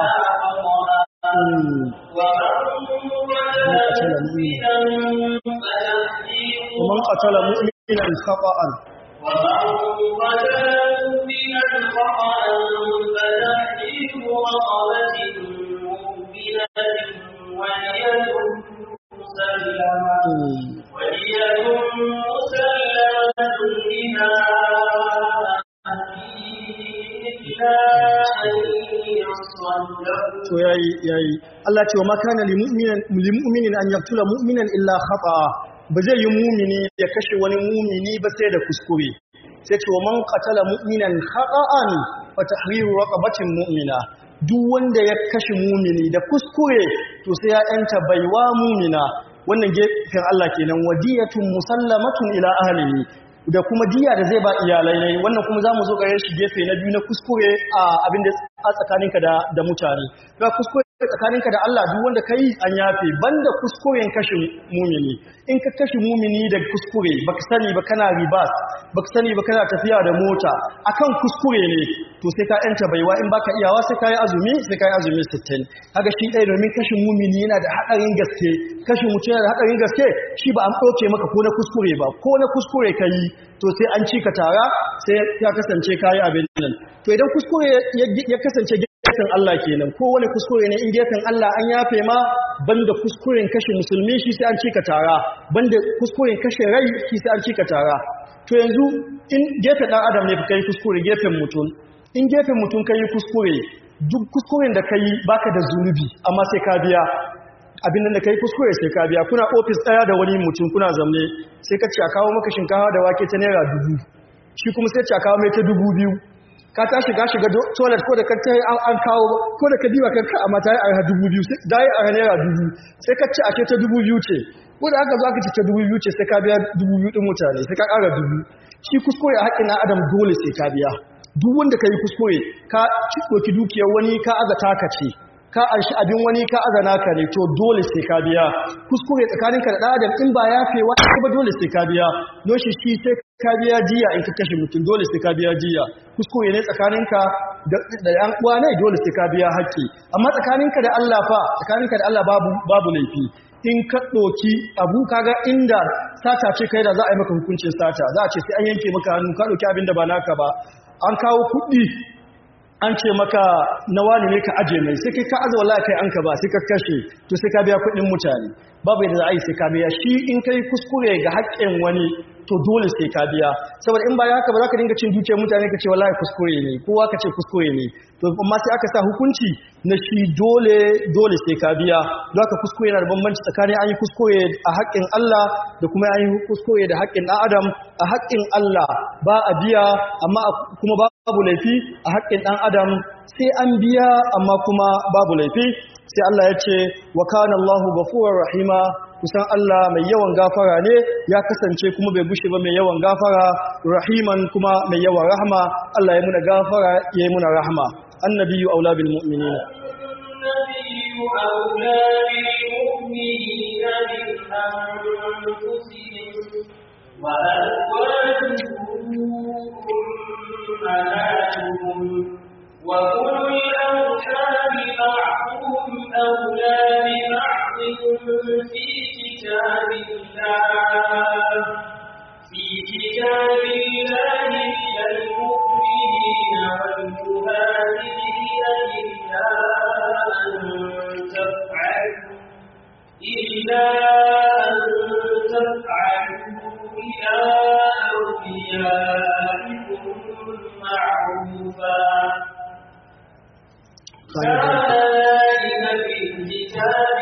ومن قتل مؤمنا خطأ ومن قتل مؤمنا خطأ فتحرير رقبة مؤمنة ودية مسلمة إلى to yayi Allah ce wa makana lil mu'minin an yaqtula mu'minan illa khata ba zai yi mu'mini ya kashe wani mu'mini ba sai da kuskure sai ce wa man qatala mu'minan khata'an fa tahriru raqabatin mu'mina duk wanda ya kashe mu'mini da kuskure to sai ya yanta baiwa mu'mina wannan gefen Allah kenan wadiyatun musallamatun ila ahlihi da kuma diya da zai ba iyalai ne wannan kuma zamu zo gare shi gefe na biyu na kuskure a abin da tsakaninka da mutane ga kuskure tsakaninka da Allah duk wanda kai an yafe banda kuskuren kashin mumini in ka kashi mumini da kuskure baka sani ba kana ribas baka sani ba kana tafiya da mota akan kuskure ne to sai ka yanta baiwa in baka iyawa sai kai azumi 60 kaga shi dai domin kashin mumini yana da hadarin gaske kashin mutum yana da hadarin gaske shi ba an dauke maka ko na kuskure ba ko na kuskure kai to sai an cika tara sai ya kasance kai abin nan to idan kuskure ya kasance gefen Allah kenan ko wani kuskure ne in gefen Allah an yafe ma banda kuskuren kashe musulmi shi sai an cika tara banda kuskuren kashe rai shi sai an cika tara to yanzu in gefen dan adam ne kai kuskure gefen mutum in gefen mutum kai kuskure duk kuskuren da kai baka da zunubi amma sai ka biya abin da kai kuskure sai ka biya kuna office daya da wani mutum kuna zamne sai ka ce a kawo maka shinkafa da wake ta naira 1000 shi kuma sai ce a kawo mai ta 2000 ka ta shiga toilet ko da ka tai an kawo ko da ka diba kanka amma ta yi a 2000 sai dai a naira 2000 sai ka ce a ta 2000 ce ko da aka zo aka ce ta 2000 ce sai ka biya 2000 din mutane sai ka ƙara 2000 shi kuskure a haƙƙin adam dole sai ka biya duk wanda ka yi kuskure ka doki dukiyar wani ka azata ka ce ka arshi abin wani ka azana ka ne to dole sai ka biya kuskure tsakaninka da adam in ba yafewa ba dole sai ka biya don shi sai ka biya jiya in ka kashe mutum dole sai ka biya jiya kuskure ne tsakaninka da yan uwa ne dole sai ka biya haƙƙi amma tsakaninka da Allah fa tsakaninka da Allah babu laifi in ka ɗoki abu kaga inda sata ce kai da za a yi maka hukuncin sata za a ce sai an yanke maka hannu ka ɗoki abin da ba naka ba an kawo kuɗi an ce maka na wani ne ka aje mai sai kai ka aza wallahi kai an ka ba sai ka kashe to sai ka biya kuɗin mutane babu yadda za a yi sai ka biya shi in kai kuskure ga haƙƙin wani to dole sai ka biya saboda in ba haka ba za ka dinga cin dukiyar mutane ka ce wallahi kuskure ne kowa ka ce kuskure ne to amma sai aka sa hukunci na shi dole sai ka biya don haka kuskure yana da bambanci tsakanin an yi kuskure a haƙƙin Allah da kuma an yi kuskure da haƙƙin ɗan adam a haƙƙin Allah ba a biya amma kuma babu laifi a haƙƙin ɗan adam sai an biya amma kuma babu laifi sai Allah ya ce wa kana Allahu ghafurur rahima kusan Allah mai yawan gafara ne ya kasance kuma bai bushe ba mai yawan gafara rahiman kuma mai yawan rahma Allah ya muna gafara ya muna rahma annabiyyu aula bil mu'minina annabiyyu aula bil mu'minina min anfusihim wa azwajuhum ummahatuhum wa ulul arhami ba'dhum awla bi ba'd fi كتاب الله للمؤمنين والمهاجرين إلا أن تفعلوا إلى أوليائكم معروفا ذلك في الكتاب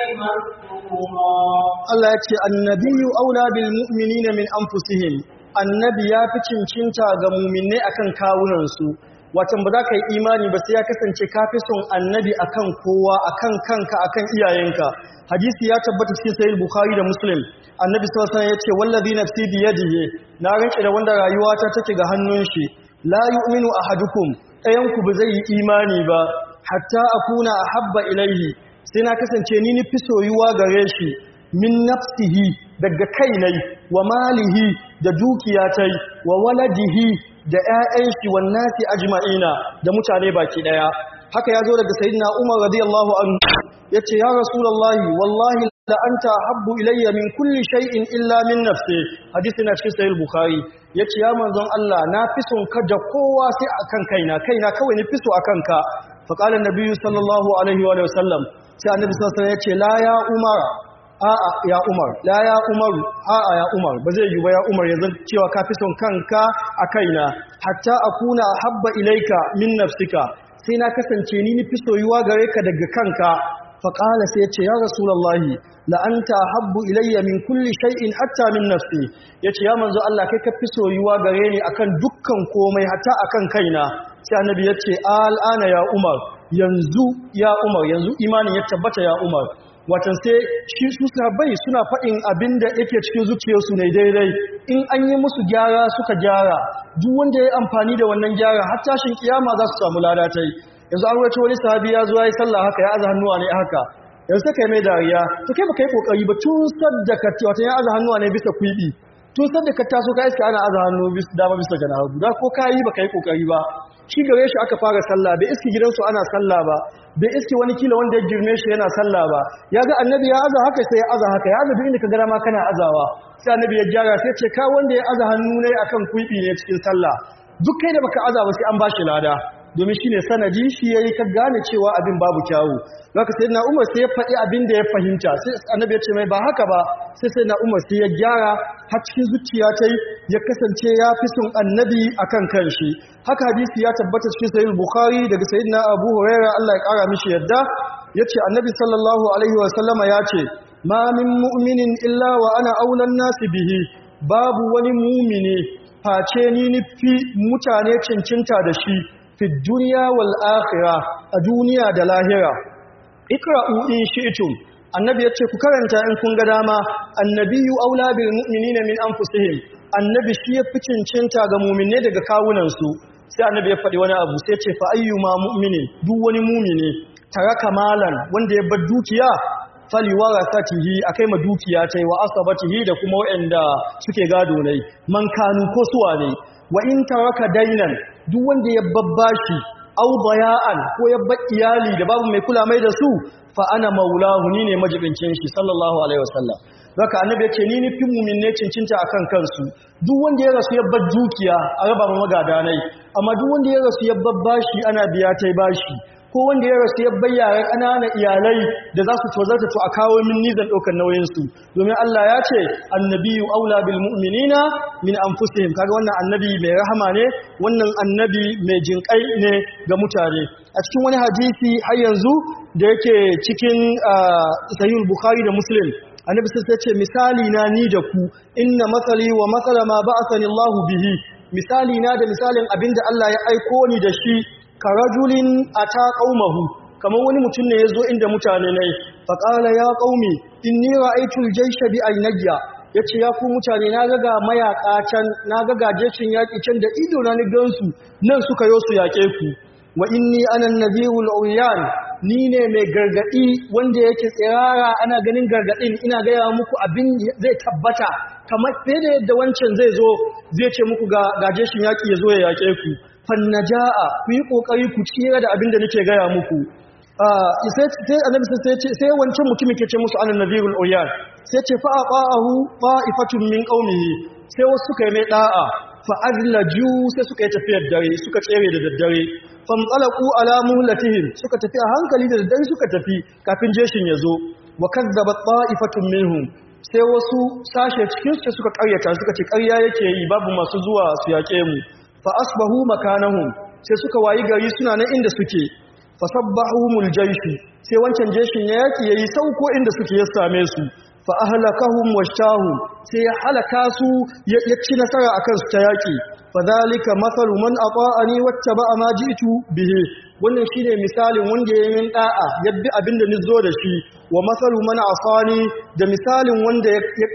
Allah ya ce annabiyyu aula bil mu'minina min anfusihim annabi ya fi cincinta ga mu'minai akan kawunan su watan ba za ka yi imani ba sai ya kasance ka fi son annabi akan kowa akan kanka akan iyayenka hadisi ya tabbata cikin sahih bukhari da muslim annabi sallallahu alaihi wasallam ya ce wallazi nafsi bi yadihi na rike da wanda rayuwata take ga hannun shi la yu'minu ahadukum ɗayan ku ba zai yi imani ba hatta akuna ahabba ilaihi sai na kasance ni fi soyuwa gare shi min nafsihi daga kainai wa malihi da dukiyatai wa waladihi da ƴaƴan shi wan nasi ajma'ina da mutane baki daya haka yazo daga sayyidina Umar radiyallahu anhu yace ya rasulullahi wallahi la anta habbu ilayya min kulli shay'in illa min nafsi hadisi na cikin sahih bukhari yace ya manzon Allah na fi son ka da kowa sai akan kaina kawai ni fi so akan ka fa qala an-nabi sallallahu alaihi wa sallam sai annabi sallallahu alaihi wasallam ya ce la ya umar a'a ya umar la ya umaru a'a ya umar ba zai yi ba ya umar yanzu cewa ka fi son kanka a kaina hatta akuna habba ilaika min nafsika sai na kasance ni fi soyuwa gare ka daga kanka fa qala sai ya ce ya rasulullahi la anta habbu ilayya min kulli shay'in hatta min nafsi yace ya manzo Allah kai ka fi soyuwa gare ni akan dukkan komai hatta akan kaina sai annabi yace al'ana ya umar yanzu ya umar yanzu imanin ya tabbata ya umar watan sai shi su sahabbai suna faɗin abinda yake cikin zuciyarsu ne daidai in an yi musu gyara suka gyara duk wanda ya yi amfani da wannan gyara har tashin kiyama za su samu ladatai yanzu an wace wani sahabi ya zo ya yi sallah haka ya aza hannuwa ne haka yanzu sai kai mai dariya to kai baka yi kokari ba tun sadda ka watan ya aza hannuwa ne bisa kwibi tun sadda ka taso ka iska ana aza hannu dama bisa ga hagu da ko kai baka yi kokari ba shi gare shi aka fara sallah bai iski gidansu ana sallah ba bai iski wani kila wanda ya girme shi yana sallah ba ya ga annabi ya aza haka sai ya aza haka ya aza duk inda ka gara ma kana azawa sai annabi ya gyara sai ce ka wanda ya aza hannu ne akan kuibi ne cikin sallah duk kai da baka aza ba sai an bashi lada domin shine sanadi shi yayi ka gane cewa abin babu kyawu zaka sai na Umar sai ya faɗi abin da ya fahimta sai annabi ya ce mai ba haka ba sai na Umar sai ya gyara har cikin zuciya ta ya kasance ya fi son annabi akan kanshi haka hadisi ya tabbata cikin sahih bukhari daga sayyidina Abu Hurairah Allah ya kara mishi yadda yace annabi sallallahu alaihi wa sallama yace ma min mu'minin illa wa ana aulan nasi bihi babu wani mu'mini face ni fi mutane cincinta da shi fi duniya wal akhirah a duniya da lahira ikra'u in shi'tum annabi yace ku karanta in kun ga dama annabiyyu aula bil mu'minina min anfusihim annabi shi ya fi cincinta ga mu'mine daga kawunan su sai annabi ya faɗi wani abu sai ce fa ayyuma mu'minin duk wani mu'mini taraka malan wanda ya bar dukiya faliwarasatihi akai ma dukiya tai wa asabatihi da kuma waɗanda suke gado ne man kanu ko suwa ne wa in taraka dainan duk wanda ya babbashi aw baya'an ko ya bar iyali da babu mai kula mai da su fa ana maulahu ni ne majibincin shi sallallahu alaihi wasallam haka annabi yace ni nufin mu'min ne cincinta akan kansu duk wanda ya rasu ya bar dukiya a raba ma magadanai amma duk wanda ya rasu ya babbashi ana biya tai bashi ko wanda ya rasu ya bayyana ƙananan iyalai da za su tozarta to a kawo min nizan ɗaukar nauyinsu domin Allah ya ce annabiyu aula bil mu'minina min anfusihim kaga wannan annabi mai rahama ne wannan annabi mai jinƙai ne ga mutane a cikin wani hadisi har yanzu da yake cikin sahih bukhari da muslim annabi sai ya ce misali na ni da ku inna masali wa masala ma ba'athani Allahu bihi misali na da misalin abinda Allah ya aiko ni da shi karajulin ata qaumahu kamar wani mutum ne yazo inda mutane ne fa qala ya qaumi inni ra'aytu al-jaysha bi aynayya yace ya ku mutane na ga mayaka can na ga gajeshin yaki can da ido na ni gansu nan suka yo su yake ku wa inni ana an-nadhirul awyan ni ne mai gargadi wanda yake tsirara ana ganin gargadin ina ga ya muku abin zai tabbata kamar sai da yadda wancan zai zo zai ce muku ga gajeshin yaki yazo ya yake ku fannaja'a ku yi kokari ku tsira da abin da nake gaya muku sai annabi sai ce sai wancan mutumin ke ce musu anan nabiyul uyyan sai ce fa aqahu fa'ifatun min qaumihi sai wasu suka yi mai da'a fa azlaju sai suka yi tafiyar dare suka tsere da daddare famtalaqu ala muhlatihim suka tafi a hankali da daddare suka tafi kafin jeshin yazo wa kazzabat ta'ifatun minhum sai wasu sashe cikin su suka karyata suka ce ƙarya yake yi babu masu zuwa su yake mu fa asbahu makanahum sai suka wayi gari suna nan inda suke fa sabbahumul jaysh sai wancan jeshin ya yaki yayi sauko inda suke ya same su fa ahlakahum washtahu sai ya halaka su ya ci nasara akan su ta yaki fa zalika mathalu man ata'ani wattaba ma ji'tu bihi wannan shine misalin wanda ya yin da'a yadda abinda nizo da shi wa mathalu man asani da misalin wanda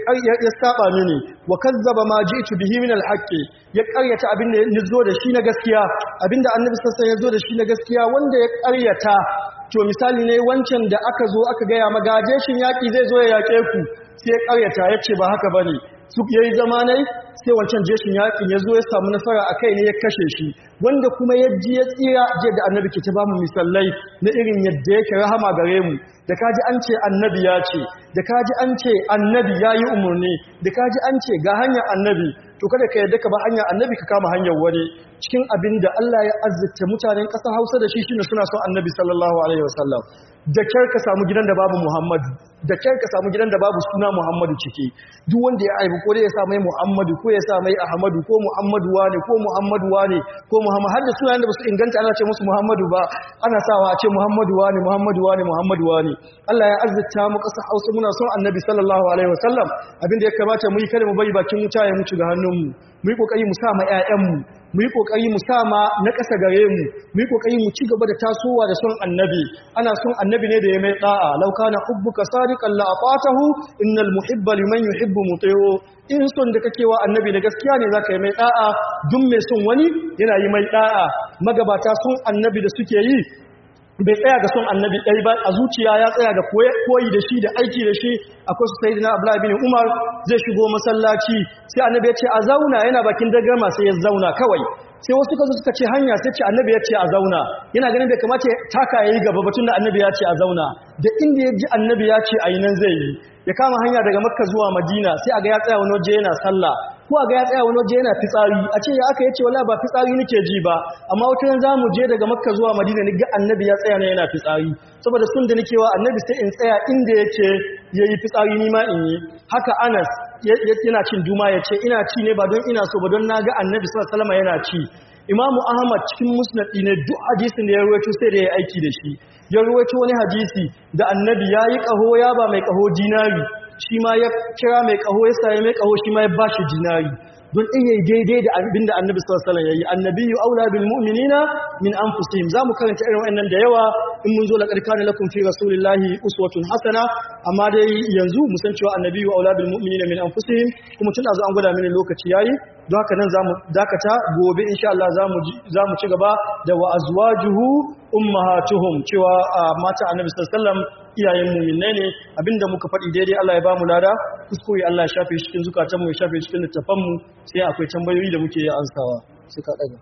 ya saba mini wa kazzaba ma ji'tu bihi min al-haqqi ya ƙaryata abinda nizo da shi na gaskiya abinda annabi sallallahu alaihi wasallam ya zo da shi na gaskiya wanda ya ƙaryata to misali ne wancan da aka zo aka gaya magaje shin yaki zai zo ya yake ku sai ya ƙaryata yace ba haka bane su yayi zamanai sai wancan jeshin yakin ya zo ya samu nasara a kai ne ya kashe shi wanda kuma ya ji ya tsira je da annabi ke ta ba mu misalai na irin yadda yake rahama gare mu da kaji an ce annabi ya ce da kaji an ce annabi ya yi umarni da kaji an ce ga hanyar annabi to kada ka yadda ka ba hanyar annabi ka kama hanyar wani cikin abin da Allah ya azzata mutanen ƙasar Hausa da shi shine suna son annabi sallallahu alaihi wasallam da kyar ka samu gidan da babu Muhammadu da kyar ka samu gidan da babu suna Muhammadu ciki duk wanda ya aibu ko da ya sa mai Muhammadu ko ya sa mai Ahmadu ko Muhammadu wane ko Muhammadu wane ko Muhammad har da sunayen da basu inganta ana ce musu Muhammadu ba ana sawa a ce Muhammadu wane Muhammadu wane Muhammadu wane Allah ya azzata mu ƙasar Hausa muna son annabi sallallahu alaihi wasallam abinda ya kamata mu yi kada mu bari bakin wuta ya mutu ga hannunmu mu yi kokari mu sa ma ƴaƴanmu mu yi kokari mu sa ma na ƙasa gare mu mu yi kokari mu ci gaba da tasowa da son annabi ana son annabi ne da ya mai da'a law kana hubbuka sadiqan la atatahu innal muhibba liman yuhibbu muti'u in son da kake wa annabi da gaskiya ne zaka yi mai da'a duk mai son wani yana yi mai da'a magabata son annabi da suke yi bai tsaya ga son annabi ɗai ba a zuciya ya tsaya ga koyi da shi da aiki da shi akwai su sai dina Abdullahi bin Umar zai shigo masallaci sai annabi ya ce a zauna yana bakin dagarma sai ya zauna kawai sai wasu kazo suka ce hanya sai ce annabi ya ce a zauna yana ganin bai kamata taka yayi gaba batun da annabi ya ce a zauna da inda ya ji annabi ya ce ayi nan zai yi ya kama hanya daga Makka zuwa Madina sai aga ya tsaya wani waje yana sallah ko aga ya tsaya wani waje yana fitsari a ce ya aka yace wallahi ba fitsari nake ji ba amma wata ran zamu je daga Makka zuwa Madina ni ga annabi ya tsaya ne yana fitsari saboda sun da nake wa annabi sai in tsaya inda yake yayi fitsari ni ma in yi haka Anas yana cin duma yace ina ci ne ba don ina so ba don naga annabi sallallahu alaihi wasallam yana ci Imamu Ahmad cikin musnad ne duk hadisin da ya rawaito sai da ya aiki da shi ya rawaito wani hadisi da annabi yayi kaho ya ba mai kaho dinari shi ma ya kira mai kaho ya sai mai kaho shi ma ya bashi dinari don in yayi daidai da abinda annabi sallallahu alaihi wasallam yayi annabiyyu aula bil mu'minina min anfusihim zamu karanta irin wannan da yawa in mun zo la karkana lakum fi rasulillahi uswatun hasana amma dai yanzu mu san cewa annabiyyu aula bil mu'minina min anfusihim kuma tun azu an gwada mini lokaci yayi don haka nan zamu dakata gobe insha Allah zamu ci gaba da wa azwajuhu ummahatuhum cewa mata annabi sallallahu alaihi wasallam iyayen mu'minai ne abinda muka faɗi daidai Allah ya bamu lada kuskure Allah ya shafe shi cikin zukatan mu ya shafe shi cikin littafan mu sai akwai tambayoyi da muke yi ansawa sai ka daga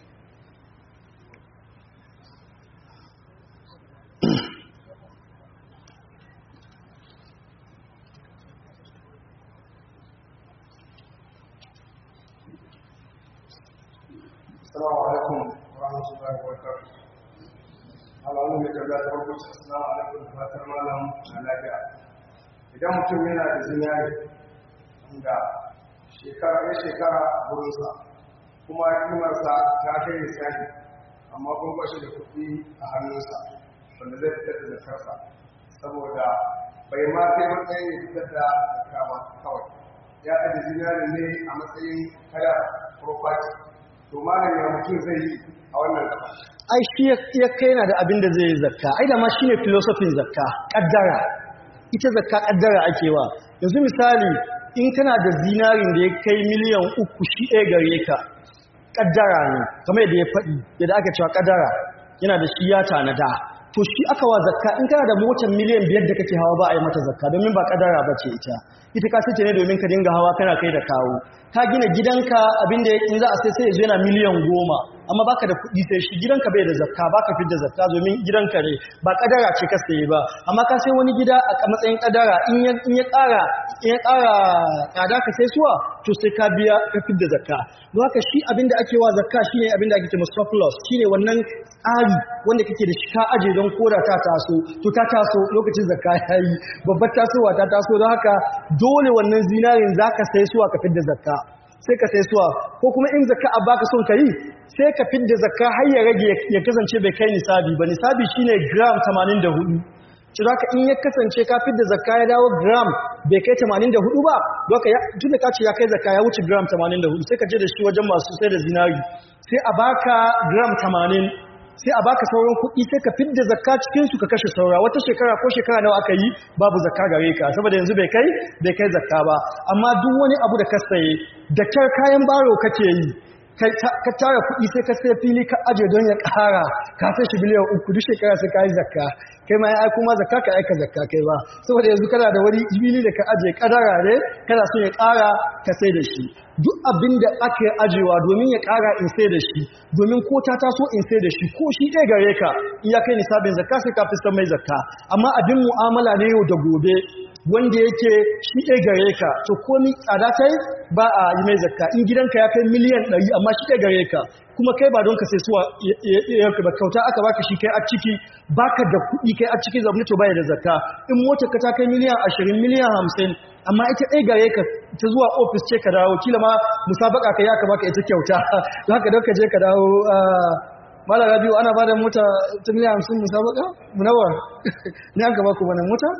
Assalamu alaikum wa rahmatullahi wa barakatuh. Alamu mai gaba da farko assalamu alaikum da fatar malam na lafiya. Idan mutum yana da zinari wanda shekara burinsa kuma kimarsa ta kai misali amma kuma ba shi da kuɗi a hannunsa wanda zai fitar da zakarsa saboda bai ma kai matsayin fitar da zakka ba kawai. Ya ajiye zinari ne a matsayin kaya property. To malam ya mutum zai yi a wannan gaba. Ai shi ya kai yana da abin da zai yi zakka. Ai da ma shine philosophy zakka, kaddara. Ita zakka kaddara ake wa. Yanzu misali in kana da zinarin da ya kai miliyan 3 shi ɗaya gare ka. Kaddara ne, kamar yadda ya faɗi, yadda aka cewa kaddara yana da shi ya tanada. To shi aka wa zakka in kana da motar miliyan 5 da kake hawa ba a yi mata zakka domin ba kaddara bace ita. Ita ka sace ne domin ka dinga hawa kana kai da kawo. Ka gina gidanka abinda in za a sai yanzu yana miliyan 10 amma baka da kuɗi sai shi gidanka bai da zakka baka fidda zakka domin gidanka ne ba kadara ce ka saye ba amma ka sai wani gida a matsayin kadara in ya ƙara tsada ka sai suwa to sai ka biya ka fidda zakka don haka shi abinda ake wa zakka shine abinda ake cewa surplus shine wannan tsari wanda kake da shi ka aje don koda ta taso to ta taso lokacin zakka yayi babbar tasowa ta taso don haka dole wannan zinarin zaka sai suwa ka fidda zakka sai ka sai suwa ko kuma in zakka a baka son ka yi sai ka fidda zakka har ya rage ya kasance bai kai nisabi ba nisabi shine gram 84 Ciraka in ya kasance ka fidda zakka ya dawo gram bai kai 84 ba doka tunda ka ce ya kai zakka ya wuce gram 84 sai ka je da shi wajen masu sai da zinari sai a baka gram 80 sai a baka sauran kuɗi sai ka fidda zakka cikin su ka kashe saura wata shekara ko shekara nawa aka yi babu zakka gare ka saboda yanzu bai kai zakka ba amma duk wani abu da ka saye da kyar kayan baro kake yi ka tara kuɗi sai ka sai fili ka aje don ya ƙara ka sai shi biliyan 3 duk shekara sai ka yi zakka kai ma ya kuma zakka ka aika zakka kai ba saboda yanzu kana da wani fili da ka aje kadara ne kana so ya ƙara ka sai da shi duk abin da ake ajewa domin ya ƙara in sai da shi domin ko ta taso in sai da shi ko shi ɗaya gare ka in ya kai nisabin zakka sai ka fi san mai zakka amma abin mu'amala ne yau da gobe wanda yake shi ɗaya gare ka to komi tsada ta yi ba a yi mai zakka in gidanka ya kai miliyan 100 amma shi ɗaya gare ka kuma kai ba don ka sai suwa yanka ba kauta aka baka shi kai a ciki baka da kuɗi kai a ciki zaune to baya da zakka in motar ka ta kai miliyan 20 miliyan 50 amma ita ɗaya gare ka ta zuwa ofis ce ka dawo kila ma musabaka ka ya ka baka ita kyauta don haka don ka je ka dawo Mala Rabiu ana bada mota ta miliyan 50 musabaka? Munawar? Ni an gaba ku bane mota?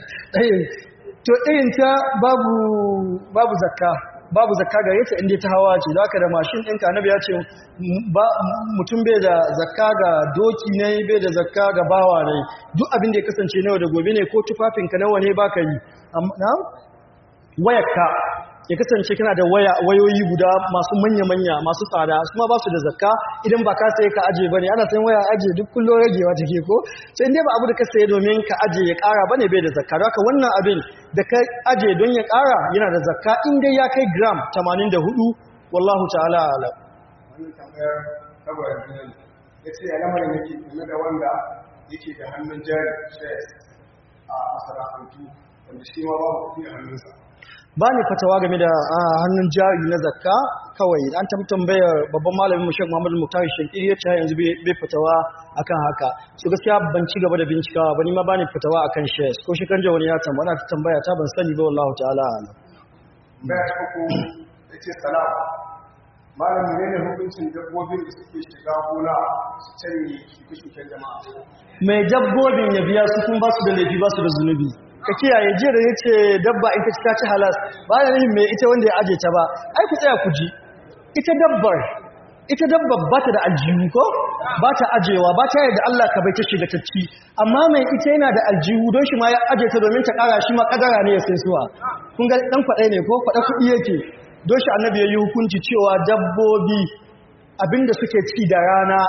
To irin ta babu zakka. Babu zakka gare ta inda ta hawa ce. Zaka da mashin ɗinka Annabi ya ce mutum bai da zakka ga doki ne bai da zakka ga bawa ne. Duk abin da ya kasance nawa da gobe ne ko tufafinka nawa ne baka yi. Na? Wayarka ya kasance kana da wayoyi guda masu manya-manya masu tsada su ma ba su da zakka idan ba ka saye ka aje ba ne ana sayan waya aje duk kullum ragewa take ko sai inda ba abu da ka saye domin ka aje ya ƙara ba ne bai da zakka haka wannan abin da ka aje don ya ƙara yana da zakka in dai ya kai gram 84 wallahu ta'ala alam wannan tambayar saboda ne yace al'amarin yake game da wanda yake da hannun jari shares a masana'antu wanda shi ma babu kuɗi a hannunsa ba ni fatawa game da hannun jari na zakka kawai an tambayar babban malamin mu Sheikh Muhammad Muktar Shankiri yace yanzu bai fatawa akan haka so gaskiya ban ci gaba da bincikawa ba ni ma bani fatawa akan shares ko shi kan wani ya tambaya ta ban sani ba wallahi ta'ala alam bai ku yace salam malam ne hukuncin dabbobin da suke shiga gona su canye shuke-shuken jama'a mai dabbobin ya biya su kun ba su da laifi ba su da zunubi ka kiyaye jiya da yace dabba in ta ci halas ba da rahin mai ita wanda ya aje ta ba ai ku tsaya ku ji ita dabbar ba ta da aljihu ko ba ta ajewa ba ta yadda Allah ka bai ta shiga ta ci amma mai ita yana da aljihu don shi ma ya aje ta domin ta kara shi ma kadara ne ya sai suwa kun ga dan kwadai ne ko kwada kudi yake don shi annabi ya yi hukunci cewa dabbobi abinda suke ci da rana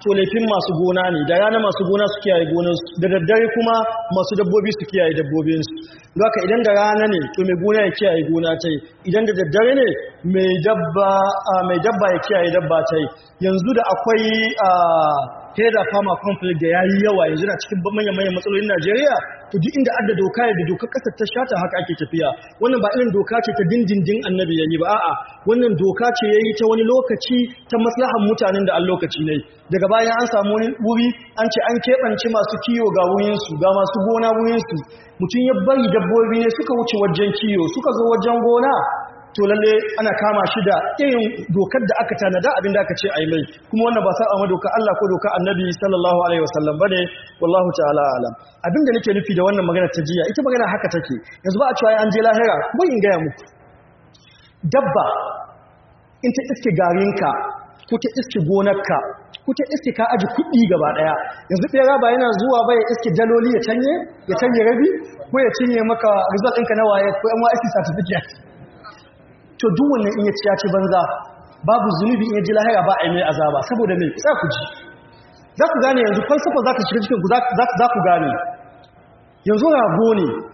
to laifin masu gona ne, da rana masu gona su kiyaye gonarsu, da daddare kuma masu dabbobi su kiyaye dabbobinsu. Don haka idan da rana ne to mai gona ya kiyaye gona ta yi, idan da daddare ne mai dabba ya kiyaye dabba ta yi. Yanzu da akwai trader farmer conflict da yayi yawa yanzu na cikin manyan matsalolin Najeriya, to duk inda adda doka da dokar kasar ta shata haka ake tafiya. Wannan ba irin doka ce ta dindindin annabi yayi ba, a'a wannan doka ce yayi ta wani lokaci ta maslahan mutanen da an lokaci ne. Daga bayan an samu wani wuri an ce an keɓance masu kiyo ga wurinsu, ga masu gona wurinsu, mutum ya bari dabbobi ne suka wuce wajen kiyo suka zo wajen gona, to lalle ana kama shi da irin dokar da aka tanada abinda aka ce ai mai, kuma wannan ba sa'a ma dokar Allah ko dokar Annabi sallallahu alaihi wasallam bane, wallahu ta'ala alam. Abinda nake nufi da wannan magana ta jiya, ita magana haka take. Yanzu ba a cewa an je lahira, ko in gaya muku. Dabba in ta iske garinka ko ta iske gonarka ko ta iske ka aji kuɗi gaba ɗaya, yanzu ɓera ba yana zuwa ba ya iske daloli ya canye rabi ko ya cinye maka result ɗinka na waye ko NYSC certificate. To duk wannan in ya ci banza, babu zunubi in ya ji lahira ba a yi mai azaba, saboda mai za ku ji, za ku gane yanzu falsafa za ta shiga cikin ku, za ku gane yanzu rago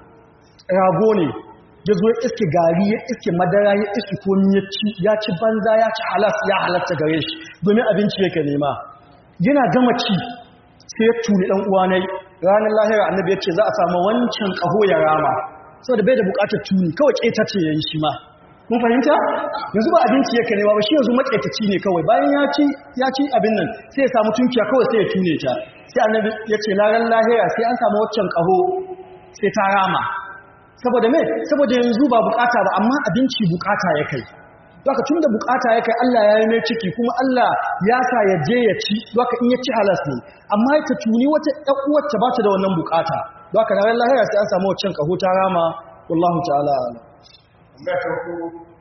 ne ya zo ya iske gari ya iske madara ya iske komi ya ci banza ya ci halas ya halatta gare shi domin abinci yake nema, yana gama ci sai ya tuni ɗan uwanai. Ranar lahira annabi ya ce za a samu wancan ƙaho ya rama, saboda bai da buƙatar tuni, kawai ƙeta ce ya yi shi ma. Mun fahimta? Yanzu ba abinci yake nema ba, shi yanzu maƙetaci ne kawai, bayan ya ci abin nan sai ya samu tunkiya kawai sai ya tune ta. Sai annabi ya ce ranar lahira sai an samu waccan ƙaho sai ta rama. Saboda me? Saboda yanzu ba bukata ba, amma abinci bukata ya kai. Doka tun da bukata ya kai, Allah ya yi mai ciki kuma Allah ya sa ya je ya ci, doka in ya ci halas ne. Amma ta tuni wata ɗan ta ba ta da wannan bukata. Doka ranar lahira sai an samu waccan ƙaho ta rama, wallahu ta'ala alam. Tambaya ta ko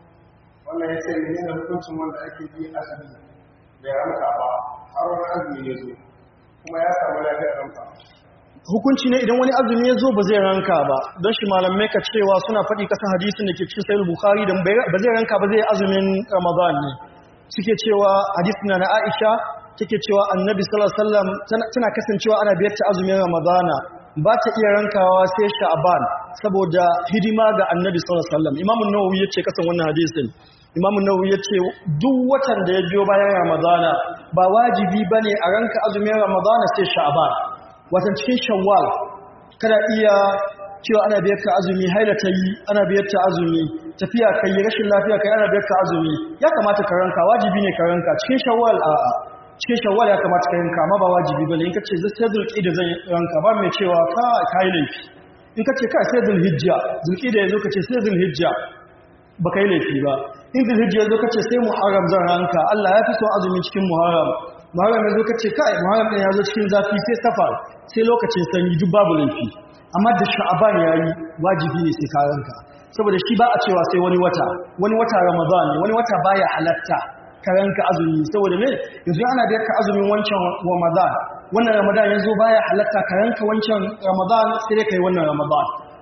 wannan ya ce menene hukuncin wanda ake bi azumi bai ranka ba har wani azumi ya zo kuma ya samu lafiyar ranka. Hukunci ne idan wani azumi ya zo ba zai ranka ba, don shi malamai ka cewa suna faɗi kasan hadisin da ke cikin sahih Bukhari da ba zai ranka ba, zai azumin Ramadan ne. Suke cewa hadisin na Aisha take cewa Annabi sallallahu alaihi wasallam tana kasancewa ana biyar ta azumin Ramadana, ba ta iya rankawa sai Sha'ban saboda hidima ga Annabi sallallahu alaihi wasallam. Imam an-Nawawi yace kasan wannan hadisin, Imam an-Nawawi yace duk watan da ya biyo bayan Ramadana ba wajibi bane a ranka azumin Ramadana sai Sha'ban. Watan cikin Shawwal kada iya cewa ana biyar ka azumi, haila ta yi ana biyar ta azumi, tafiya kai rashin lafiya kai ana biyar ka azumi, ya kamata ka ranka, wajibi ne ka ranka cikin Shawwal. A'a cikin Shawwal ya kamata ka ranka, amma ba wajibi bane. In kace sai Zulqa'da zan ranka, ba mai cewa kai laifi. In kace sai Zulqa'da yazo kace sai Zulhijja, ba kai laifi ba. In Zulhijja yazo kace sai Muharram zan ranka, Allah ya fi son azumi cikin Muharram yazo kace Muharram din yazo cikin zafi sai Safar sai lokacin sanyi, duk babu laifi. Amma da Sha'ban yayi wajibi ne sai ka ranka, saboda shi ba a cewa sai wani wata Ramadan ne, wani wata baya halatta ka ranka azumi. Saboda me? Yanzu ana da ka azumin wancan Ramadan, wannan Ramadan yanzu baya halatta ka ranka wancan Ramadan sai dai kai wannan Ramadan.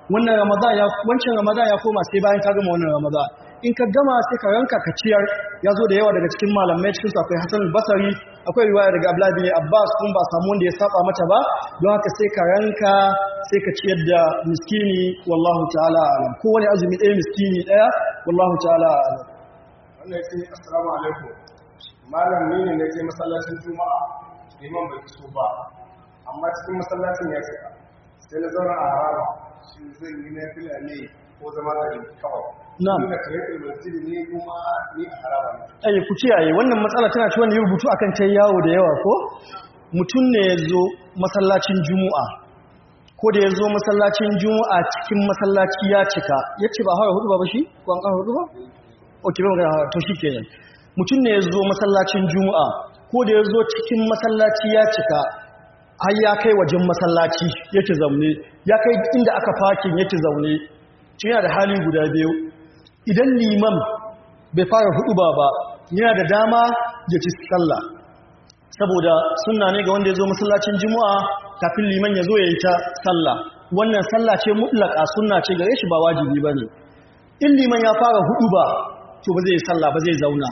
Wancan Ramadan ya koma sai bayan ka gama wannan Ramadan. In ka gama sai ka ranka ka ciyar. Ya zo da yawa daga cikin malamai, cikin su akwai Hassan al-Basri, akwai riwaya daga Abdullah bin Abbas, kun ba samu wanda ya saba mata ba, don haka sai ka ranka sai ka ciyar da miskini, wallahu ta'ala alam. Ko wani azumi ɗaya miskini ɗaya, wallahu ta'ala alam. Wannan yake assalamu alaikum. Malam ne na je masallacin Juma'a, liman bai so ba, amma cikin masallacin ya cika. Sai na zauna a haraba, shi zan yi nafila ne ko zama gari kawai. Na'am. Ina kare masjidi ne kuma ni a haraba ne. Ai ku ciyaye, wannan matsala tana ci wani rubutu akan ta yawo da yawa ko? Mutum ne ya zo masallacin Juma'a. Ko da ya zo masallacin Juma'a cikin masallaci ya cika, ya ce ba hawa hudu ba shi? Ko an ƙara hudu ba? Ok, ba magana hawa, to shi kenan. Mutum ne ya zo masallacin Juma'a, ko da ya zo cikin masallaci ya cika, har ya kai wajen masallaci yake zaune, ya kai inda aka fakin yake zaune, cin yana da hali guda biyu. Idan liman bai fara hudu ba, yana da dama ya ci sallah. Saboda sunna ne ga wanda ya zo masallacin Juma'a kafin liman ya zo ya yi ta sallah. Wannan sallah ce mutlaka, sunna ce gare shi, ba wajibi bane. In liman ya fara hudu ba, to ba zai yi sallah ba, zai zauna.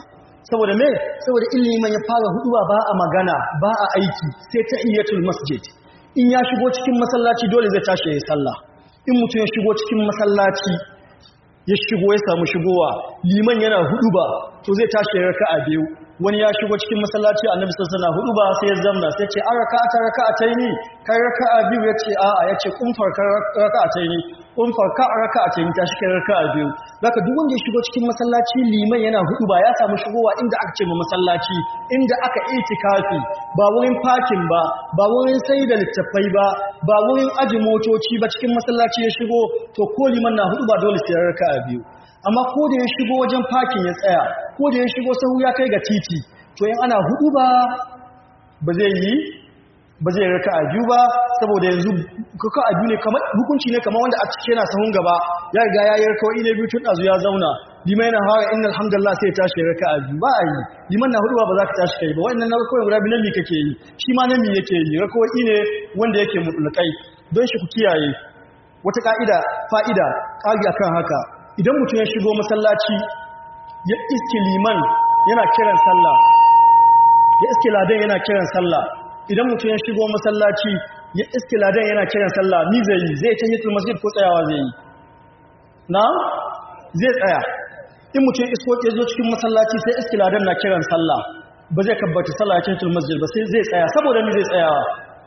saboda me saboda ilimin ya fara huduba ba a magana ba a aiki sai tahiyatul masjid in ya shigo cikin masallaci dole zai tashi ya sallah in mutum ya shigo cikin masallaci ya shigo ya samu shigowa liman yana huduba to zai tashi ya raka'a biyu wani ya shigo cikin masallaci annabi sallallahu alaihi wasallam huduba sai ya zamna sai ce an raka'ataini kai raka'a biyu yace a'a yace kun farka raka'ataini kun farka raka'ataini tashi kai raka'a biyu zaka duk wanda ya shigo cikin masallaci liman yana huduba ya samu shigowa inda aka ce ma masallaci inda aka itikafi ba wurin parking ba wurin sai da littafai ba wurin aji motoci ba cikin masallaci ya shigo to ko liman na huduba dole sai raka'a biyu amma ko da ya shigo wajen parking ya tsaya ko da ya shigo sahu ya kai ga titi to in ana huduba ba zai raka'a biyu ba saboda yanzu raka'a biyu ne kamar hukunci ne kamar wanda a cike yana sahun gaba ya riga ya yi raka'a ne biyu tun dazu ya zauna liman yana hawa innal hamdalillah sai ya tashi raka'a biyu ba a yi liman na huduba ba za ka tashi kai ba wannan na raka'a guda biyu ne kake yi shi ma nan me yake yi raka'a ne wanda yake mutlakai don shi ku kiyaye wata fa'ida kage akan haka idan mutum ya shigo masallaci ya iske liman yana kiran sallah ya iske ladan yana kiran sallah idan mutum ya shigo masallaci ya iske ladan yana kiran sallah ni zai tahiyatul masjid ko tsayawa zai yi na zai tsaya in mutum isko ya zo cikin masallaci sai iske ladan na kiran sallah ba zai kabbata sallah tahiyatul masjid ba sai zai tsaya saboda ni zai tsayawa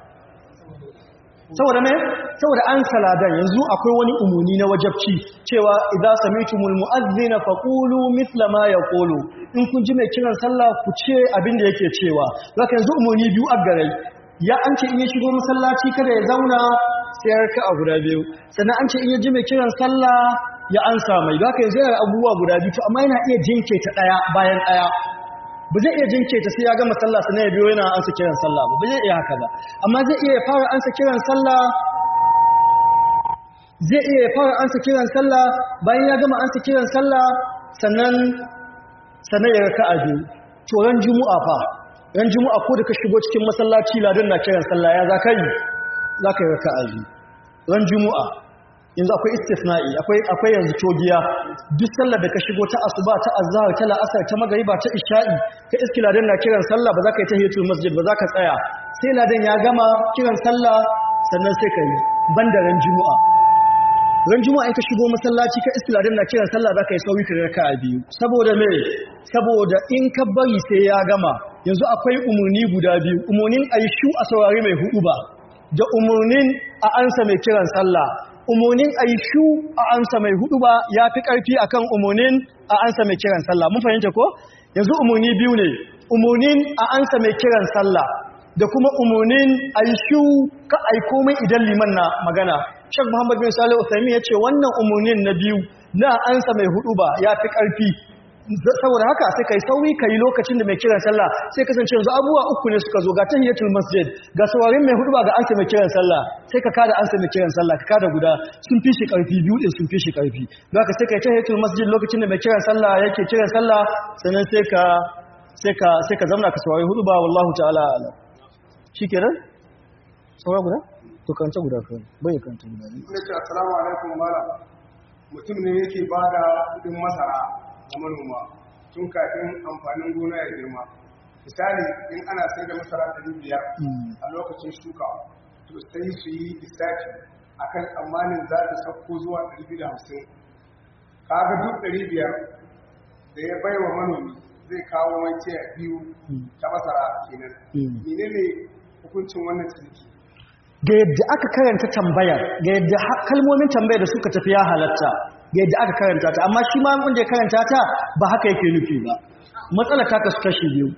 saboda me saboda an saladan yanzu akwai wani umuni na wajabci cewa idza sami'tumul mu'adhdhina faqulu mithla ma yaqulu in kun ji mai kiran sallah ku ce abin da yake cewa zaka yanzu umuni biyu a garai ya an ce in ya shigo masallaci kada ya zauna sai ya raka guda biyu sannan an ce in ya ji mai kiran sallah ya ansa mai zaka yanzu yana abubuwa guda biyu to amma yana iya jinkirta daya bayan daya ba zai iya jinkirta sai ya gama sallah sannan ya biyo yana ansa kiran sallah ba zai iya haka ba amma zai iya fara ansa kiran sallah bayan ya gama ansa kiran sallah sannan ya raka'a biyu to ran juma'a ko da ka shigo cikin masallaci ladan na kiran sallah ya zaka yi raka'a biyu ran juma'a yanzu akwai istisna'i akwai yanzu togiya duk sallar da ka shigo ta asuba ta azhar ta la'asar ta magriba ta isha'i ka iski ladan na kiran sallah ba za ka yi tahiyatul masjid ba za ka tsaya sai ladan ya gama kiran sallah sannan sai ka yi banda ran juma'a in ka shigo masallaci ka iski ladan na kiran sallah za ka yi sauyi ka raka'a biyu saboda me saboda in ka bari sai ya gama yanzu akwai umurni guda biyu umurnin aishu a saurari mai hudu ba da umurnin a ansa mai kiran sallah umarnin aishu a ansa mai hudu ba ya fi ƙarfi akan umarnin a ansa mai kiran sallah mun fahimta ko yanzu umarni biyu ne umarnin a ansa mai kiran sallah da kuma umarnin aishu ka aiko mai idan liman na magana Sheikh Muhammad bin Salih Uthaymeen ya ce wannan umarnin na biyu na ansa mai hudu ba ya fi ƙarfi saboda haka sai kai sauri kai lokacin da mai kiran sallah sai kasance yanzu abubuwa uku ne suka zo ga tahiyatul masjid ga sawarin mai hudu ba ga ansa mai kiran sallah sai ka kada ansa mai kiran sallah ka kada guda sun fi shi karfi biyu din sun fi shi karfi zaka sai kai tahiyatul masjid lokacin da mai kiran sallah yake kiran sallah sannan sai ka zauna ka sawari hudu ba wallahu ta'ala alam shikenan saura guda to kanta guda kan bai kanta guda ne assalamu alaikum malam mutum ne yake bada kudin masara da manoma tun kafin amfanin gona ya girma misali in ana sai da masara 500 a lokacin shuka to sai su yi lissafi akan tsammanin za ta sauko zuwa 250 kaga duk 500 da ya bai wa manomi zai kawo mai tiya biyu ta masara kenan menene hukuncin wannan ciniki ga yadda aka karanta tambayar ga yadda kalmomin tambayar da suka tafi ya halatta ga yadda aka karanta ta amma shi ma wanda ya karanta ta ba haka yake nufi ba matsalar ta kasu kashi biyu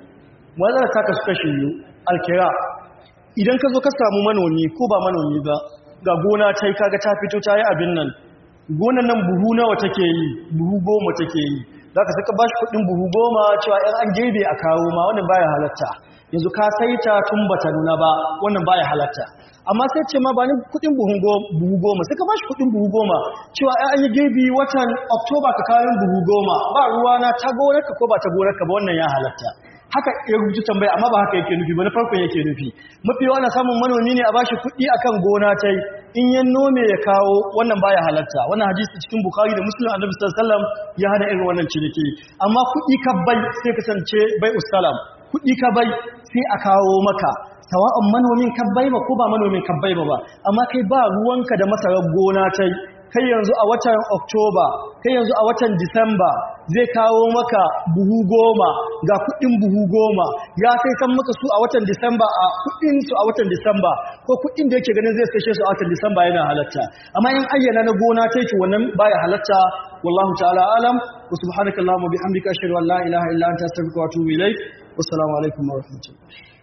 alkira idan ka zo ka samu manomi ko ba manomi ba ga gona ta yi kaga ta fito ta yi abin nan gonan nan buhu nawa take yi buhu 10 take yi za ka saka bashi kudin buhu 10 cewa yan an girbe a kawo ma wannan baya halatta yanzu ka saita tun bata nuna ba wannan baya halatta amma sai ce ma ba ni kudin buhu 10 sai ka bashi kudin buhu 10 cewa ai an yi girbi watan October ka kawo buhu 10 ba ruwa na ta gonarka ko ba ta gonarka ba wannan ya halatta haka ya rubuta tambaya amma ba haka yake nufi ba na farkon yake nufi mafi yawa ana samun manomi ne a bashi kuɗi akan gona tai in ya nome ya kawo wannan baya halatta wannan hadisi cikin Bukhari da Muslim Annabi sallallahu alaihi wasallam ya hana irin wannan ciniki amma kuɗi ka bai sai kasance bai usalam kuɗi ka bai sai a kawo maka sawa'un manomin ka bai ba ko ba manomin ka bai ba amma kai ba ruwanka da masarar gona tai kai yanzu a watan Oktoba kai yanzu a watan Disamba zai kawo maka buhu 10 ga kudin buhu 10 ya sai san maka su a watan Disamba a kudin su a watan Disamba ko kudin da yake ganin zai sashe su a watan Disamba yana halatta amma in ayyana na gona take wannan baya halatta wallahu ta'ala alam wa subhanakallahumma bihamdika ashhadu an la ilaha illa anta astaghfiruka wa atubu ilaik wassalamu alaikum wa rahmatullahi